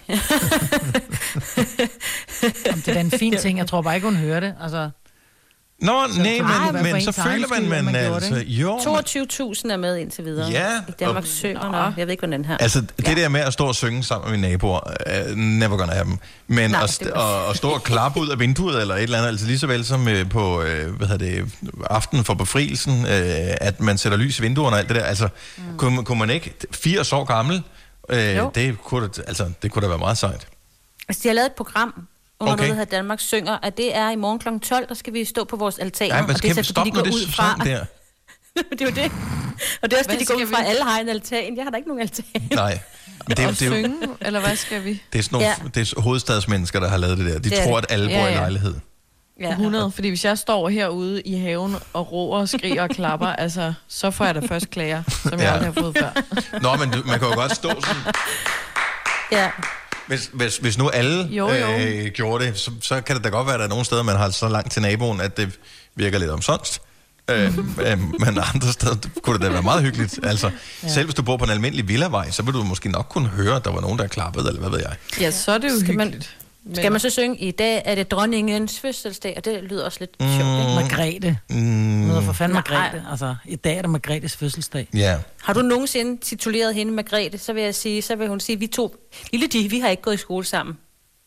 E: Jamen, det er da en fin ting. Jeg tror bare ikke, hun hører det. Altså,
D: Nå,
E: Så
D: nej,
E: det kunne
D: men,
E: være
D: men
E: for
D: så
E: ens egen
D: føler man,
E: skyld, at
D: man,
E: man gjorde
D: altså...
E: det,
D: Jo,
F: toogtyve tusind er med indtil videre.
D: Ja,
F: I Danmark
D: og-
F: synger nok. Jeg ved ikke, hvordan den her.
D: Altså, det ja. der med at stå og synge sammen med mine naboer, uh, never gonna happen. Men
F: Nej,
D: at,
F: det
D: st-
F: var-
D: og, og stå og klappe ud af vinduet, eller et eller andet, altså lige så vel som uh, på, uh, hvad hedder det, aftenen for befrielsen, uh, at man sætter lys i vinduerne og alt det der, altså, mm. kunne, kunne man ikke, firs år gammel, uh, det, kunne, da- altså, det kunne da være meget sejt.
F: Altså, de har lavet et program under
D: Okay.
F: okay. noget, der hedder Danmark synger, at det er i morgen klokken tolv, der skal vi stå på vores altaner.
D: Nej, men
F: og det er
D: skal vi
F: så, fordi
D: stoppe
F: de
D: med
F: går
D: det
F: ud fra...
D: sang der?
F: det er jo det. Og det er også
G: Hvad
F: det, de går ud
G: skal
F: fra,
G: vi?
F: alle har en altan. Jeg har da ikke nogen altan.
D: Nej. Men det, er-
G: Og
D: det, er jo-
G: synge, eller hvad skal vi?
D: det er sådan nogle,
F: Ja.
D: det er hovedstadsmennesker, der har lavet det der. De
F: Det er
D: tror,
F: det.
D: at alle
G: Ja,
D: bor i
G: ja.
D: lejlighed.
F: Ja.
G: hundrede, fordi hvis jeg står herude i haven og råber og skriger og klapper, altså, så får jeg da først klager, som jeg
D: Ja.
G: aldrig har fået før.
D: Nå, men du, man kan jo godt stå sådan...
F: Ja.
D: Hvis, hvis, hvis nu alle
G: Jo, jo.
D: Øh, gjorde det, så, så kan det da godt være, at der er nogle steder, man har så langt til naboen, at det virker lidt omsonst. Øh, øh, men andre steder kunne det da være meget hyggeligt. Altså, ja. Selv hvis du bor på en almindelig villavej, så vil du måske nok kunne høre, at der var nogen, der klappede, eller hvad ved jeg.
G: Ja, så er det jo
F: Skal man-
G: hyggeligt.
F: Skal man så synge, i dag er det dronningens fødselsdag, og det lyder også lidt
D: Mm.
F: sjovt, ikke?
E: Margrethe.
D: Mm,
E: Noget for fanden
F: Nej.
E: Margrethe. Altså, i dag er det Margrethes fødselsdag.
D: ja.
F: Har du nogensinde tituleret hende Margrethe, så vil jeg sige, så vil hun sige, vi to, lille de, vi har ikke gået i skole sammen.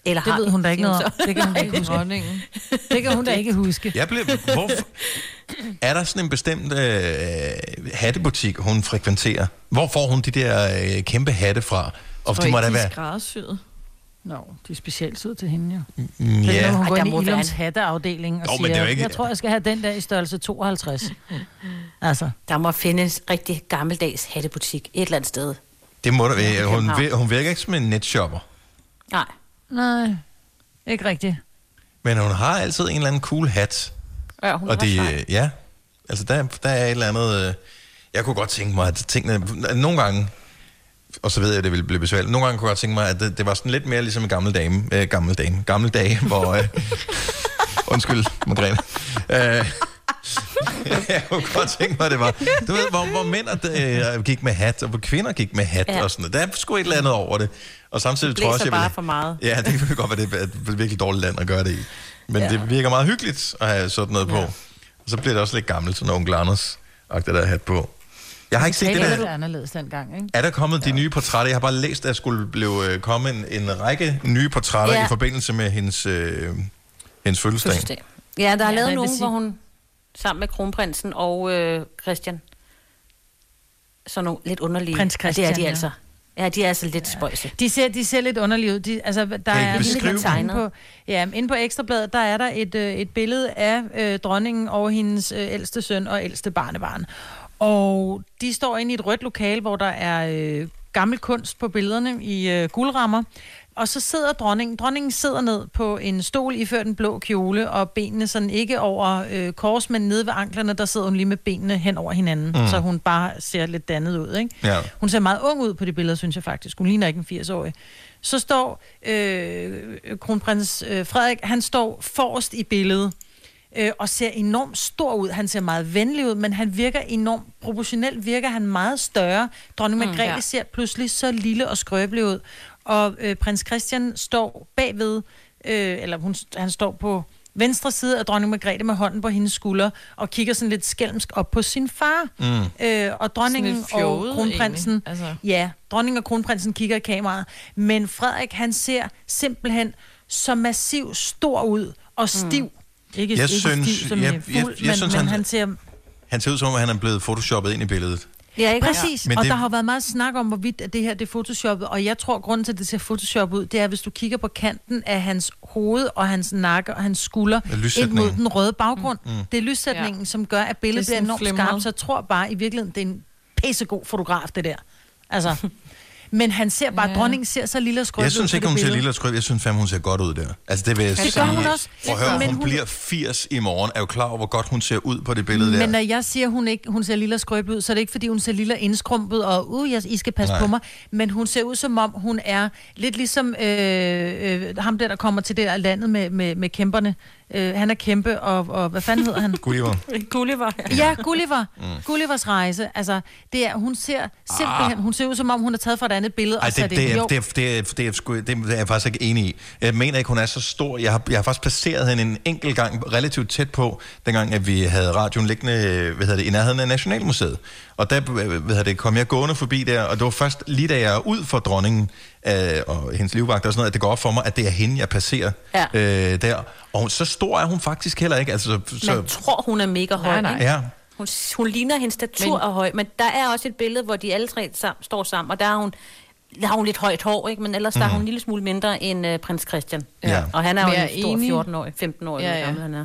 F: Eller
E: det
F: har
E: ved
F: de,
E: hun da ikke
F: siger
E: noget
F: hun
E: om. Det kan hun da ikke huske.
G: Dronningen.
E: Det kan hun da ikke huske.
D: Jeg blev, hvorfor, er der sådan en bestemt øh, hattebutik, hun frekventerer? Hvor får hun de der øh, kæmpe hatte fra? Og
G: Tror
D: de må
G: ikke,
D: da
G: de er
D: være...
G: skræddersyet?
E: Nå, no, de er specielt søde til hende, jo.
D: Mm,
E: Det er,
D: ja.
E: når hun går
F: Ej,
E: ind
F: der
E: i
F: må
E: Ilums
F: være
E: hatteafdeling og
D: Jo, men
E: siger,
D: det er jo ikke-
E: jeg tror, jeg skal have den der i størrelse tooghalvtreds. Altså,
F: Der må findes en rigtig gammeldags hattebutik et eller andet sted.
D: Det må der være.
F: Ja,
D: Hun,
F: København.
D: vir- hun virker ikke som en netshopper.
F: Nej.
E: nej, ikke rigtigt.
D: Men hun har altid en eller anden cool hat.
F: Ja, hun
D: Og
F: er
D: det,
F: sej.
D: øh, ja, altså der, der er et eller andet... Øh, jeg kunne godt tænke mig, at tingene... Nogle gange, og så ved jeg, at det ville blive besværligt. Nogle gange kunne jeg godt tænke mig, at det, det var sådan lidt mere ligesom en gammel dame. Øh, gammel dame. Gamle dage, hvor... Øh, undskyld, Margrethe. Øh, jeg kunne godt tænke mig, at det var... Du ved, hvor, hvor mænd øh, gik med hat, og hvor kvinder gik med hat
F: Ja.
D: og sådan noget. Der er sgu et eller andet over det. Og samtidig
F: Det
D: tror jeg også,
F: blæser
D: jeg
F: bare
D: vil...
F: for meget.
D: Ja, det kan godt være, det er et virkelig dårligt land at gøre det i. Men ja. Det virker meget hyggeligt at have sådan noget på. Ja. Og så bliver det også lidt gammelt, sådan onkel Anders-agtigt der hat på. Jeg har ikke set det
E: Det er
D: der.
E: lidt anderledes dengang, ikke?
D: Er der kommet de nye portrætter? Jeg har bare læst, at der skulle blive øh, komme en, en række nye portrætter
F: Ja.
D: i forbindelse med hendes, øh, hendes fødselsdag.
F: Fødselsdag. Ja, der er
E: Ja,
F: lavet
E: hvad
F: nogen,
E: vil sige-
F: hvor hun sammen med kronprinsen og øh, Christian, sådan nogle lidt underlige.
E: Prins
F: Ja, det er
E: Christian,
F: de
E: ja.
F: altså. Ja, de er altså lidt spøjse.
E: De ser, de ser lidt underlige ud. De, altså, der
D: Kan I
E: er
D: beskrive
E: inde
F: dem?
E: på, ja, inde på Ekstrabladet, der er der et, øh, et billede af øh, dronningen og hendes øh, ældste søn og ældste barnebarn. Og de står inde i et rødt lokale, hvor der er øh, gammel kunst på billederne i øh, guldrammer. Og så sidder dronningen. Dronningen sidder ned på en stol iført en blå kjole, og benene sådan ikke over øh, kors, men nede ved anklerne, der sidder hun lige med benene hen over hinanden. Mm. Så hun bare ser lidt dannet ud, ikke?
D: Ja.
E: Hun ser meget ung ud på det billede, synes jeg faktisk. Hun ligner ikke en firs-årig. Så står øh, kronprins øh, Frederik, han står forrest i billedet, øh, og ser enormt stor ud. Han ser meget venlig ud, men han virker enormt proportionelt, virker han meget større. Dronning Margrethe
G: ja.
E: mm, ser pludselig så lille og skrøbelig ud. Og øh, prins Christian står bagved, øh, eller hun, han står på venstre side af dronning Margrethe med hånden på hendes skulder, og kigger sådan lidt skælmsk op på sin far.
D: Mm.
E: Øh, og dronningen
G: lidt
E: og
G: fjollet,
E: kronprinsen,
G: egentlig. Altså.
E: ja, dronningen og kronprinsen kigger i kameraet, men Frederik, han ser simpelthen så massiv stor ud og stiv. Mm. Ikke,
D: Jeg
E: ikke
D: synes-
E: stiv som
D: jeg-
E: jeg, fuld,
D: jeg- jeg
E: men,
D: synes,
E: men
D: han-
E: han ser...
D: Han ser ud som om, han er blevet photoshoppet ind i billedet.
F: Ja, ikke?
E: Præcis,
D: Men
E: og
D: det-
E: der har jo været meget snak om, hvorvidt at det her det er photoshoppet, og jeg tror, grunden til, at det ser photoshoppet ud, det er, hvis du kigger på kanten af hans hoved og hans nakke og hans skulder ind
D: lyssætningen.
E: mod den røde baggrund.
D: Mm.
E: Mm. Det er lyssætningen, ja. som gør, at billedet
G: Det er
E: bliver
G: sådan
E: enormt
G: flimret.
E: skarpt, så jeg tror bare i virkeligheden, det er en pissegod fotograf, det der. Altså, men han ser bare,
G: Ja.
E: dronningen ser så lille og skrøbelig
D: Jeg synes
E: ud
D: ikke,
E: på
D: hun
E: det
D: ser
E: billede.
D: lille og skrøb. Jeg synes fandme, hun ser godt ud der. Altså, det vil jeg
E: Det gør
D: sige.
E: hun også.
D: Prøv at høre,
E: Men
D: hun,
E: hun-
D: bliver firs i morgen. Er jo klar over, hvor godt hun ser ud på det billede
E: Men
D: der.
E: når jeg siger, hun ikke hun ser lille og skrøbelig ud, så er det ikke, fordi hun ser lille og indskrumpet, og uh, jeg, I skal passe
D: Nej.
E: på mig. Men hun ser ud, som om hun er lidt ligesom øh, øh, ham der, der kommer til det der landet med, med, med kæmperne. Øh, han er kæmpe, og, og hvad fanden hedder han?
D: Gulliver.
F: Gulliver.
E: Ja, Gulliver. Mm. Gullivers rejse. Altså, det er, hun ser simpelthen, hun ser ud, som om hun er taget fra et andet billede.
D: Ej,
E: og sat
D: det, det,
E: ind.
D: er,
E: Jo.
D: det, er, det, er, det, er, sgu- det er jeg faktisk ikke enig i. Jeg mener ikke, hun er så stor. Jeg har, jeg har faktisk placeret hende en enkelt gang relativt tæt på, dengang at vi havde radioen liggende hvad hedder det, i nærheden af Nationalmuseet. Og der hvad hedder det, kom jeg gående forbi der, og det var først lige da jeg er ud for dronningen øh, og hendes livvagt og sådan noget, at det går op for mig, at det er hende, jeg passerer
F: Ja.
D: øh, der. Og hun, så stor er hun faktisk heller ikke. Altså, så,
F: Man tror, hun er mega høj,
G: Nej, nej.
F: ikke?
D: ja.
F: Hun, hun ligner, hendes statur
G: Men-
F: er høj, men der er også et billede, hvor de alle tre sammen, står sammen, og der har hun, der har hun lidt højt hår, ikke? Men ellers mm. der er hun en lille smule mindre end uh, prins Christian.
D: Ja.
F: Og han er jo
G: Men jeg
F: en
G: er
F: stor
G: enig.
F: fjorten-årig, femten-årig,
G: Ja,
F: ja,
G: ja.
F: ja. gammel han er.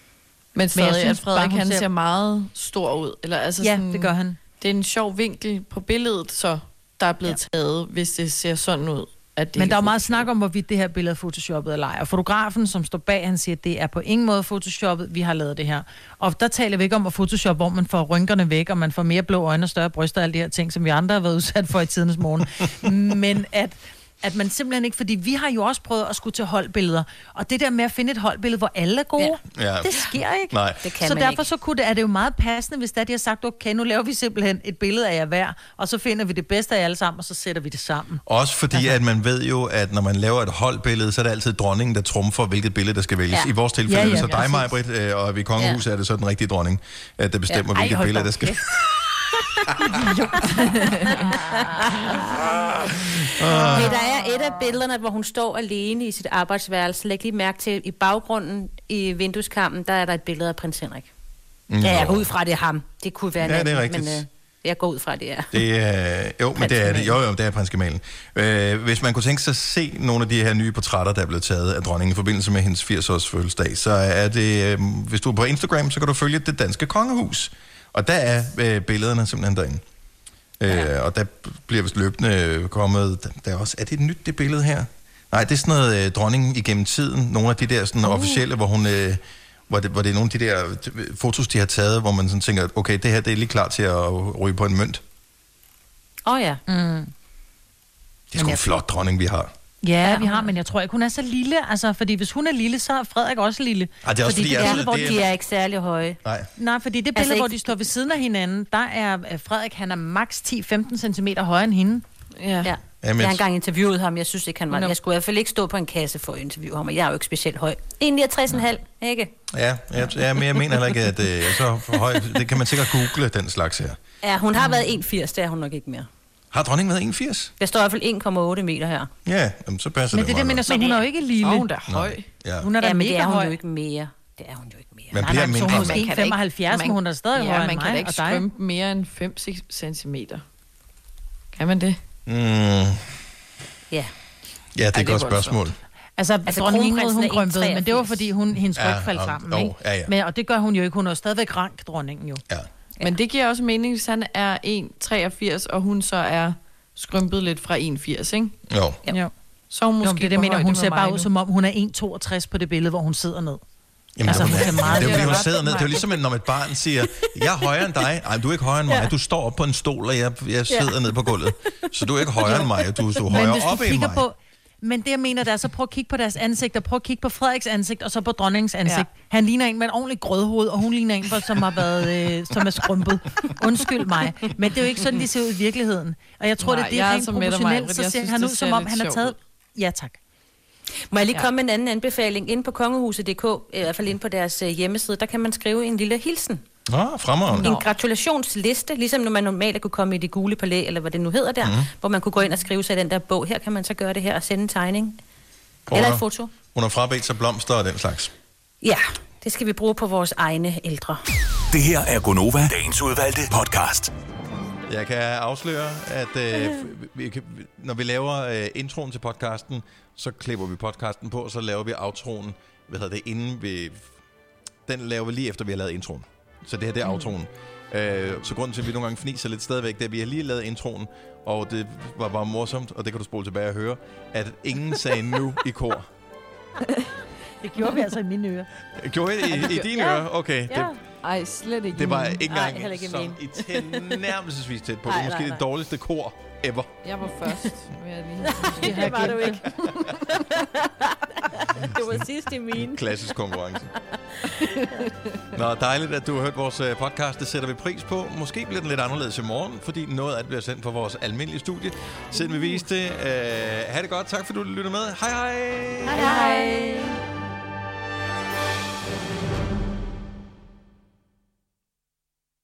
G: Men stadig,
E: synes
G: at Frederik,
E: bare, hun
G: han
E: ser-
G: ser meget stor ud. Eller, altså,
E: Ja,
G: sådan,
E: det gør han.
G: Det er en sjov vinkel på billedet, så der er blevet ja. taget, hvis det ser sådan ud. At det
E: Men
G: ikke
E: der er jo
G: er
E: meget snak om, hvorvidt det her billede er photoshoppet eller ej. Og fotografen, som står bag, han siger, at det er på ingen måde photoshoppet, vi har lavet det her. Og der taler vi ikke om at photoshoppe, hvor man får rynkerne væk, og man får mere blå øjne og større bryster og alle de her ting, som vi andre har været udsat for i tidens morgen. Men at, at man simpelthen ikke, fordi vi har jo også prøvet at skulle til holdbilleder, og det der med at finde et holdbillede, hvor alle er gode,
D: Ja.
E: det sker ikke.
D: Nej.
F: Det kan
E: Så
F: man
E: derfor
F: ikke.
E: så kunne det, er det jo meget passende, hvis der de har sagt, okay, nu laver vi simpelthen et billede af jer hver, og så finder vi det bedste af jer alle sammen, og så sætter vi det sammen.
D: Også fordi, altså, at man ved jo, at når man laver et holdbillede, så er det altid dronningen, der trumfer, hvilket billede, der skal vælges. Ja.
F: Ja.
D: I vores tilfælde
E: Ja,
D: ja,
E: ja,
D: ja, så dig,
E: præcis.
D: Maj-Britt, øh, og vi i kongehuset ja. er det så den rigtige dronning, at der bestemmer,
F: Ja.
D: ja. hvilket
E: hold
D: billede,
E: da
D: der skal...
E: kæft.
F: Hey, der er et af billederne, hvor hun står alene i sit arbejdsværelse. Læg lige mærke til, i baggrunden i vindueskarmen, der er der et billede af prins Henrik. Mm. Ja, jeg går ud fra, det er ham. Det kunne være
D: ja,
F: en
D: det er
F: anden,
D: rigtigt.
F: men øh, jeg går ud fra, det er...
D: Det er, jo, men det er det. Jo, jo, det er prins Gemalen. Øh, hvis man kunne tænke sig at se nogle af de her nye portrætter, der er blevet taget af dronningen i forbindelse med hendes firs-års fødselsdag, så er det, øh, hvis du er på Instagram, så kan du følge Det Danske Kongehus. Og der er øh, billederne simpelthen derinde. Ja. Øh, og der bliver vist løbende kommet... Der er, også, er det et nyt, det billede her? Nej, det er sådan noget øh, dronningen igennem tiden. Nogle af de der sådan, uh. officielle, hvor hun... Øh, hvor det, hvor det er nogle af de der fotos, de har taget, hvor man sådan tænker, okay, det her det er lige klar til at ryge på en mønt.
F: Åh oh, ja. Mm.
D: Det er sgu en flot dronning, vi har.
E: Ja, vi har, men jeg tror ikke, hun er så lille. Altså, fordi hvis hun er lille, så er Frederik også lille.
D: Ej, det er også
E: fordi,
D: fordi,
E: det
D: altså,
E: billede, hvor
F: De er ikke særlig høje.
D: Nej.
E: Nej, fordi det billede,
F: Altså,
E: hvor
F: ikke-
E: de står ved siden af hinanden, der er øh, Frederik, han er maks ti til femten centimeter højere end hende.
G: Ja.
F: Ja.
D: Jamen,
F: Jeg har engang interviewet ham. Jeg synes ikke, han var...
E: Nå.
F: Jeg skulle i hvert fald ikke stå på en kasse for at interviewe ham, og jeg er jo ikke specielt høj. en komma niogtres komma fem, ikke?
D: Ja, jeg, ja, men jeg mener heller ikke, at øh, jeg er så for høj. Det kan man sikkert google, den slags her.
F: Ja, hun har været en komma firs, det er hun nok ikke mere.
D: Har dronningen været en komma firs?
F: Der står i hvert fald en komma otte meter her.
D: Ja, jamen, så passer
E: Men
D: det
E: det er det,
D: meget
E: men
D: godt.
E: så hun er jo ikke lille.
G: Og hun er da høj.
D: Ja.
E: Hun er da
F: Ja, men
E: mega
F: det er hun
E: høj.
F: jo ikke mere. Det er hun jo ikke mere.
D: Man
E: Nej,
D: bliver
E: nej, så
D: mindre.
E: hun er
G: Man kan da
E: en komma femoghalvfjerds,
G: ikke-
E: men hun er stadig
G: ja,
E: højere
G: man
E: end
G: kan da
E: mig
G: ikke
E: og dig.
G: skrømpe mere end fem til seks centimeter. Kan man det?
D: Mm,
F: Ja.
D: ja, det er et
G: det er
D: godt spørgsmål.
G: voldsomt.
E: Altså,
F: Altså,
E: altså dronning Ingrid,
F: kronprinsen
E: hun
F: er
E: krympede, men det var
F: en komma treogfirs.
E: fordi hun, hendes ryg
D: Ja,
E: faldt
D: og-
E: sammen,
D: og-
E: ikke?
D: ja, ja.
E: Men, og det gør hun jo ikke. Hun er jo stadigvæk rank, dronningen jo.
D: Ja.
G: Men det giver også mening, hvis han er en komma treogfirs, og hun så er skrympet lidt fra en komma firs, ikke?
D: Jo.
E: Jo.
G: Så er hun
E: Måske
G: måske
E: jo, det, det
G: på
E: mener,
G: højde
E: hun
G: med
E: ser
G: mig
E: bare
G: nu.
E: ud, som om hun er en komma toogtres på det billede, hvor hun sidder ned.
D: Jamen,
E: Altså,
D: altså,
E: hun
D: det,
E: ser meget-
D: det er jo fordi, hun
G: ret
D: sidder ned. Det er jo
G: meget.
D: ligesom, når et barn siger, jeg er højere end dig. Nej, du er ikke højere end mig.
E: Ja.
D: Du står op på en stol, og jeg, jeg sidder ned på gulvet. Så du er ikke højere end mig. Du, du er
E: Men
D: højere
E: hvis
D: op
E: du
D: end
E: kigger
D: mig.
E: på... Men det, jeg mener, det er så prøv at kigge på deres ansigt, og prøv at kigge på Frederiks ansigt, og så på dronningens ansigt. Ja. Han ligner en med et ordentligt grødhoved, og hun ligner en, som har været, øh, som er skrumpet. Undskyld mig. Men det er jo ikke sådan, de ser ud i virkeligheden. Og jeg tror,
G: Nej,
E: det, det er
G: jeg er
E: rent
G: så med dig,
E: proportionelt,
G: Maja,
E: så
G: jeg
E: ser
G: synes,
E: han
G: det
E: ud, som
G: ser
E: om
G: lidt
E: han har
G: sjovt
E: taget...
G: ud.
E: Ja, tak.
F: Må jeg lige
G: Ja.
F: komme med en anden anbefaling? Inde på kongehuset punktum d k, i hvert fald inde på deres øh, hjemmeside, der kan man skrive en lille hilsen.
D: Nå, fremragende.
F: En gratulationsliste, ligesom når man normalt kunne komme i det gule palæ, eller hvad det nu hedder der,
D: Mhm.
F: hvor man kunne gå ind og skrive sig i den der bog. Her kan man så gøre det her og sende en tegning. Eller et foto.
D: Hun har frabedt sig blomster og den slags.
F: Ja, det skal vi bruge på vores egne ældre.
I: Det her er Gonova, dagens udvalgte podcast.
D: Jeg kan afsløre, at øh, vi kan, når vi laver øh, introen til podcasten, så klipper vi podcasten på, og så laver vi outroen, hvad hedder det, inden vi... Den laver vi lige efter, vi har lavet introen. Så det her, det er outroen. Øh, så grunden til, at vi nogle gange fniser lidt stadigvæk, det er, at vi har lige lavet introen, og det var bare morsomt, og det kan du spole tilbage og høre, at ingen sagde nu i kor.
E: Det gjorde vi altså i mine ører.
D: Gjorde I i, i dine ører? Okay.
E: Ja.
D: Det,
G: Ej, slet ikke.
D: det var
G: min.
D: ikke
F: Ej,
D: engang
F: heller ikke
D: som
F: min.
D: i tilnærmelsesvis tæt på. Det
F: Ej,
D: er måske
F: nej,
D: det
F: nej.
D: dårligste kor ever.
G: Jeg var først, vil jeg lige
F: Det var du ikke. Det var sidst i mine.
D: Klassisk konkurrence. Nå, dejligt, at du har hørt vores øh, podcast. Det sætter vi pris på. Måske bliver den lidt anderledes i morgen, fordi noget af det bliver sendt på vores almindelige studie. Siden vi viste det. Øh, ha' det godt. Tak, fordi du lyttede med. Hej hej.
F: Hej hej.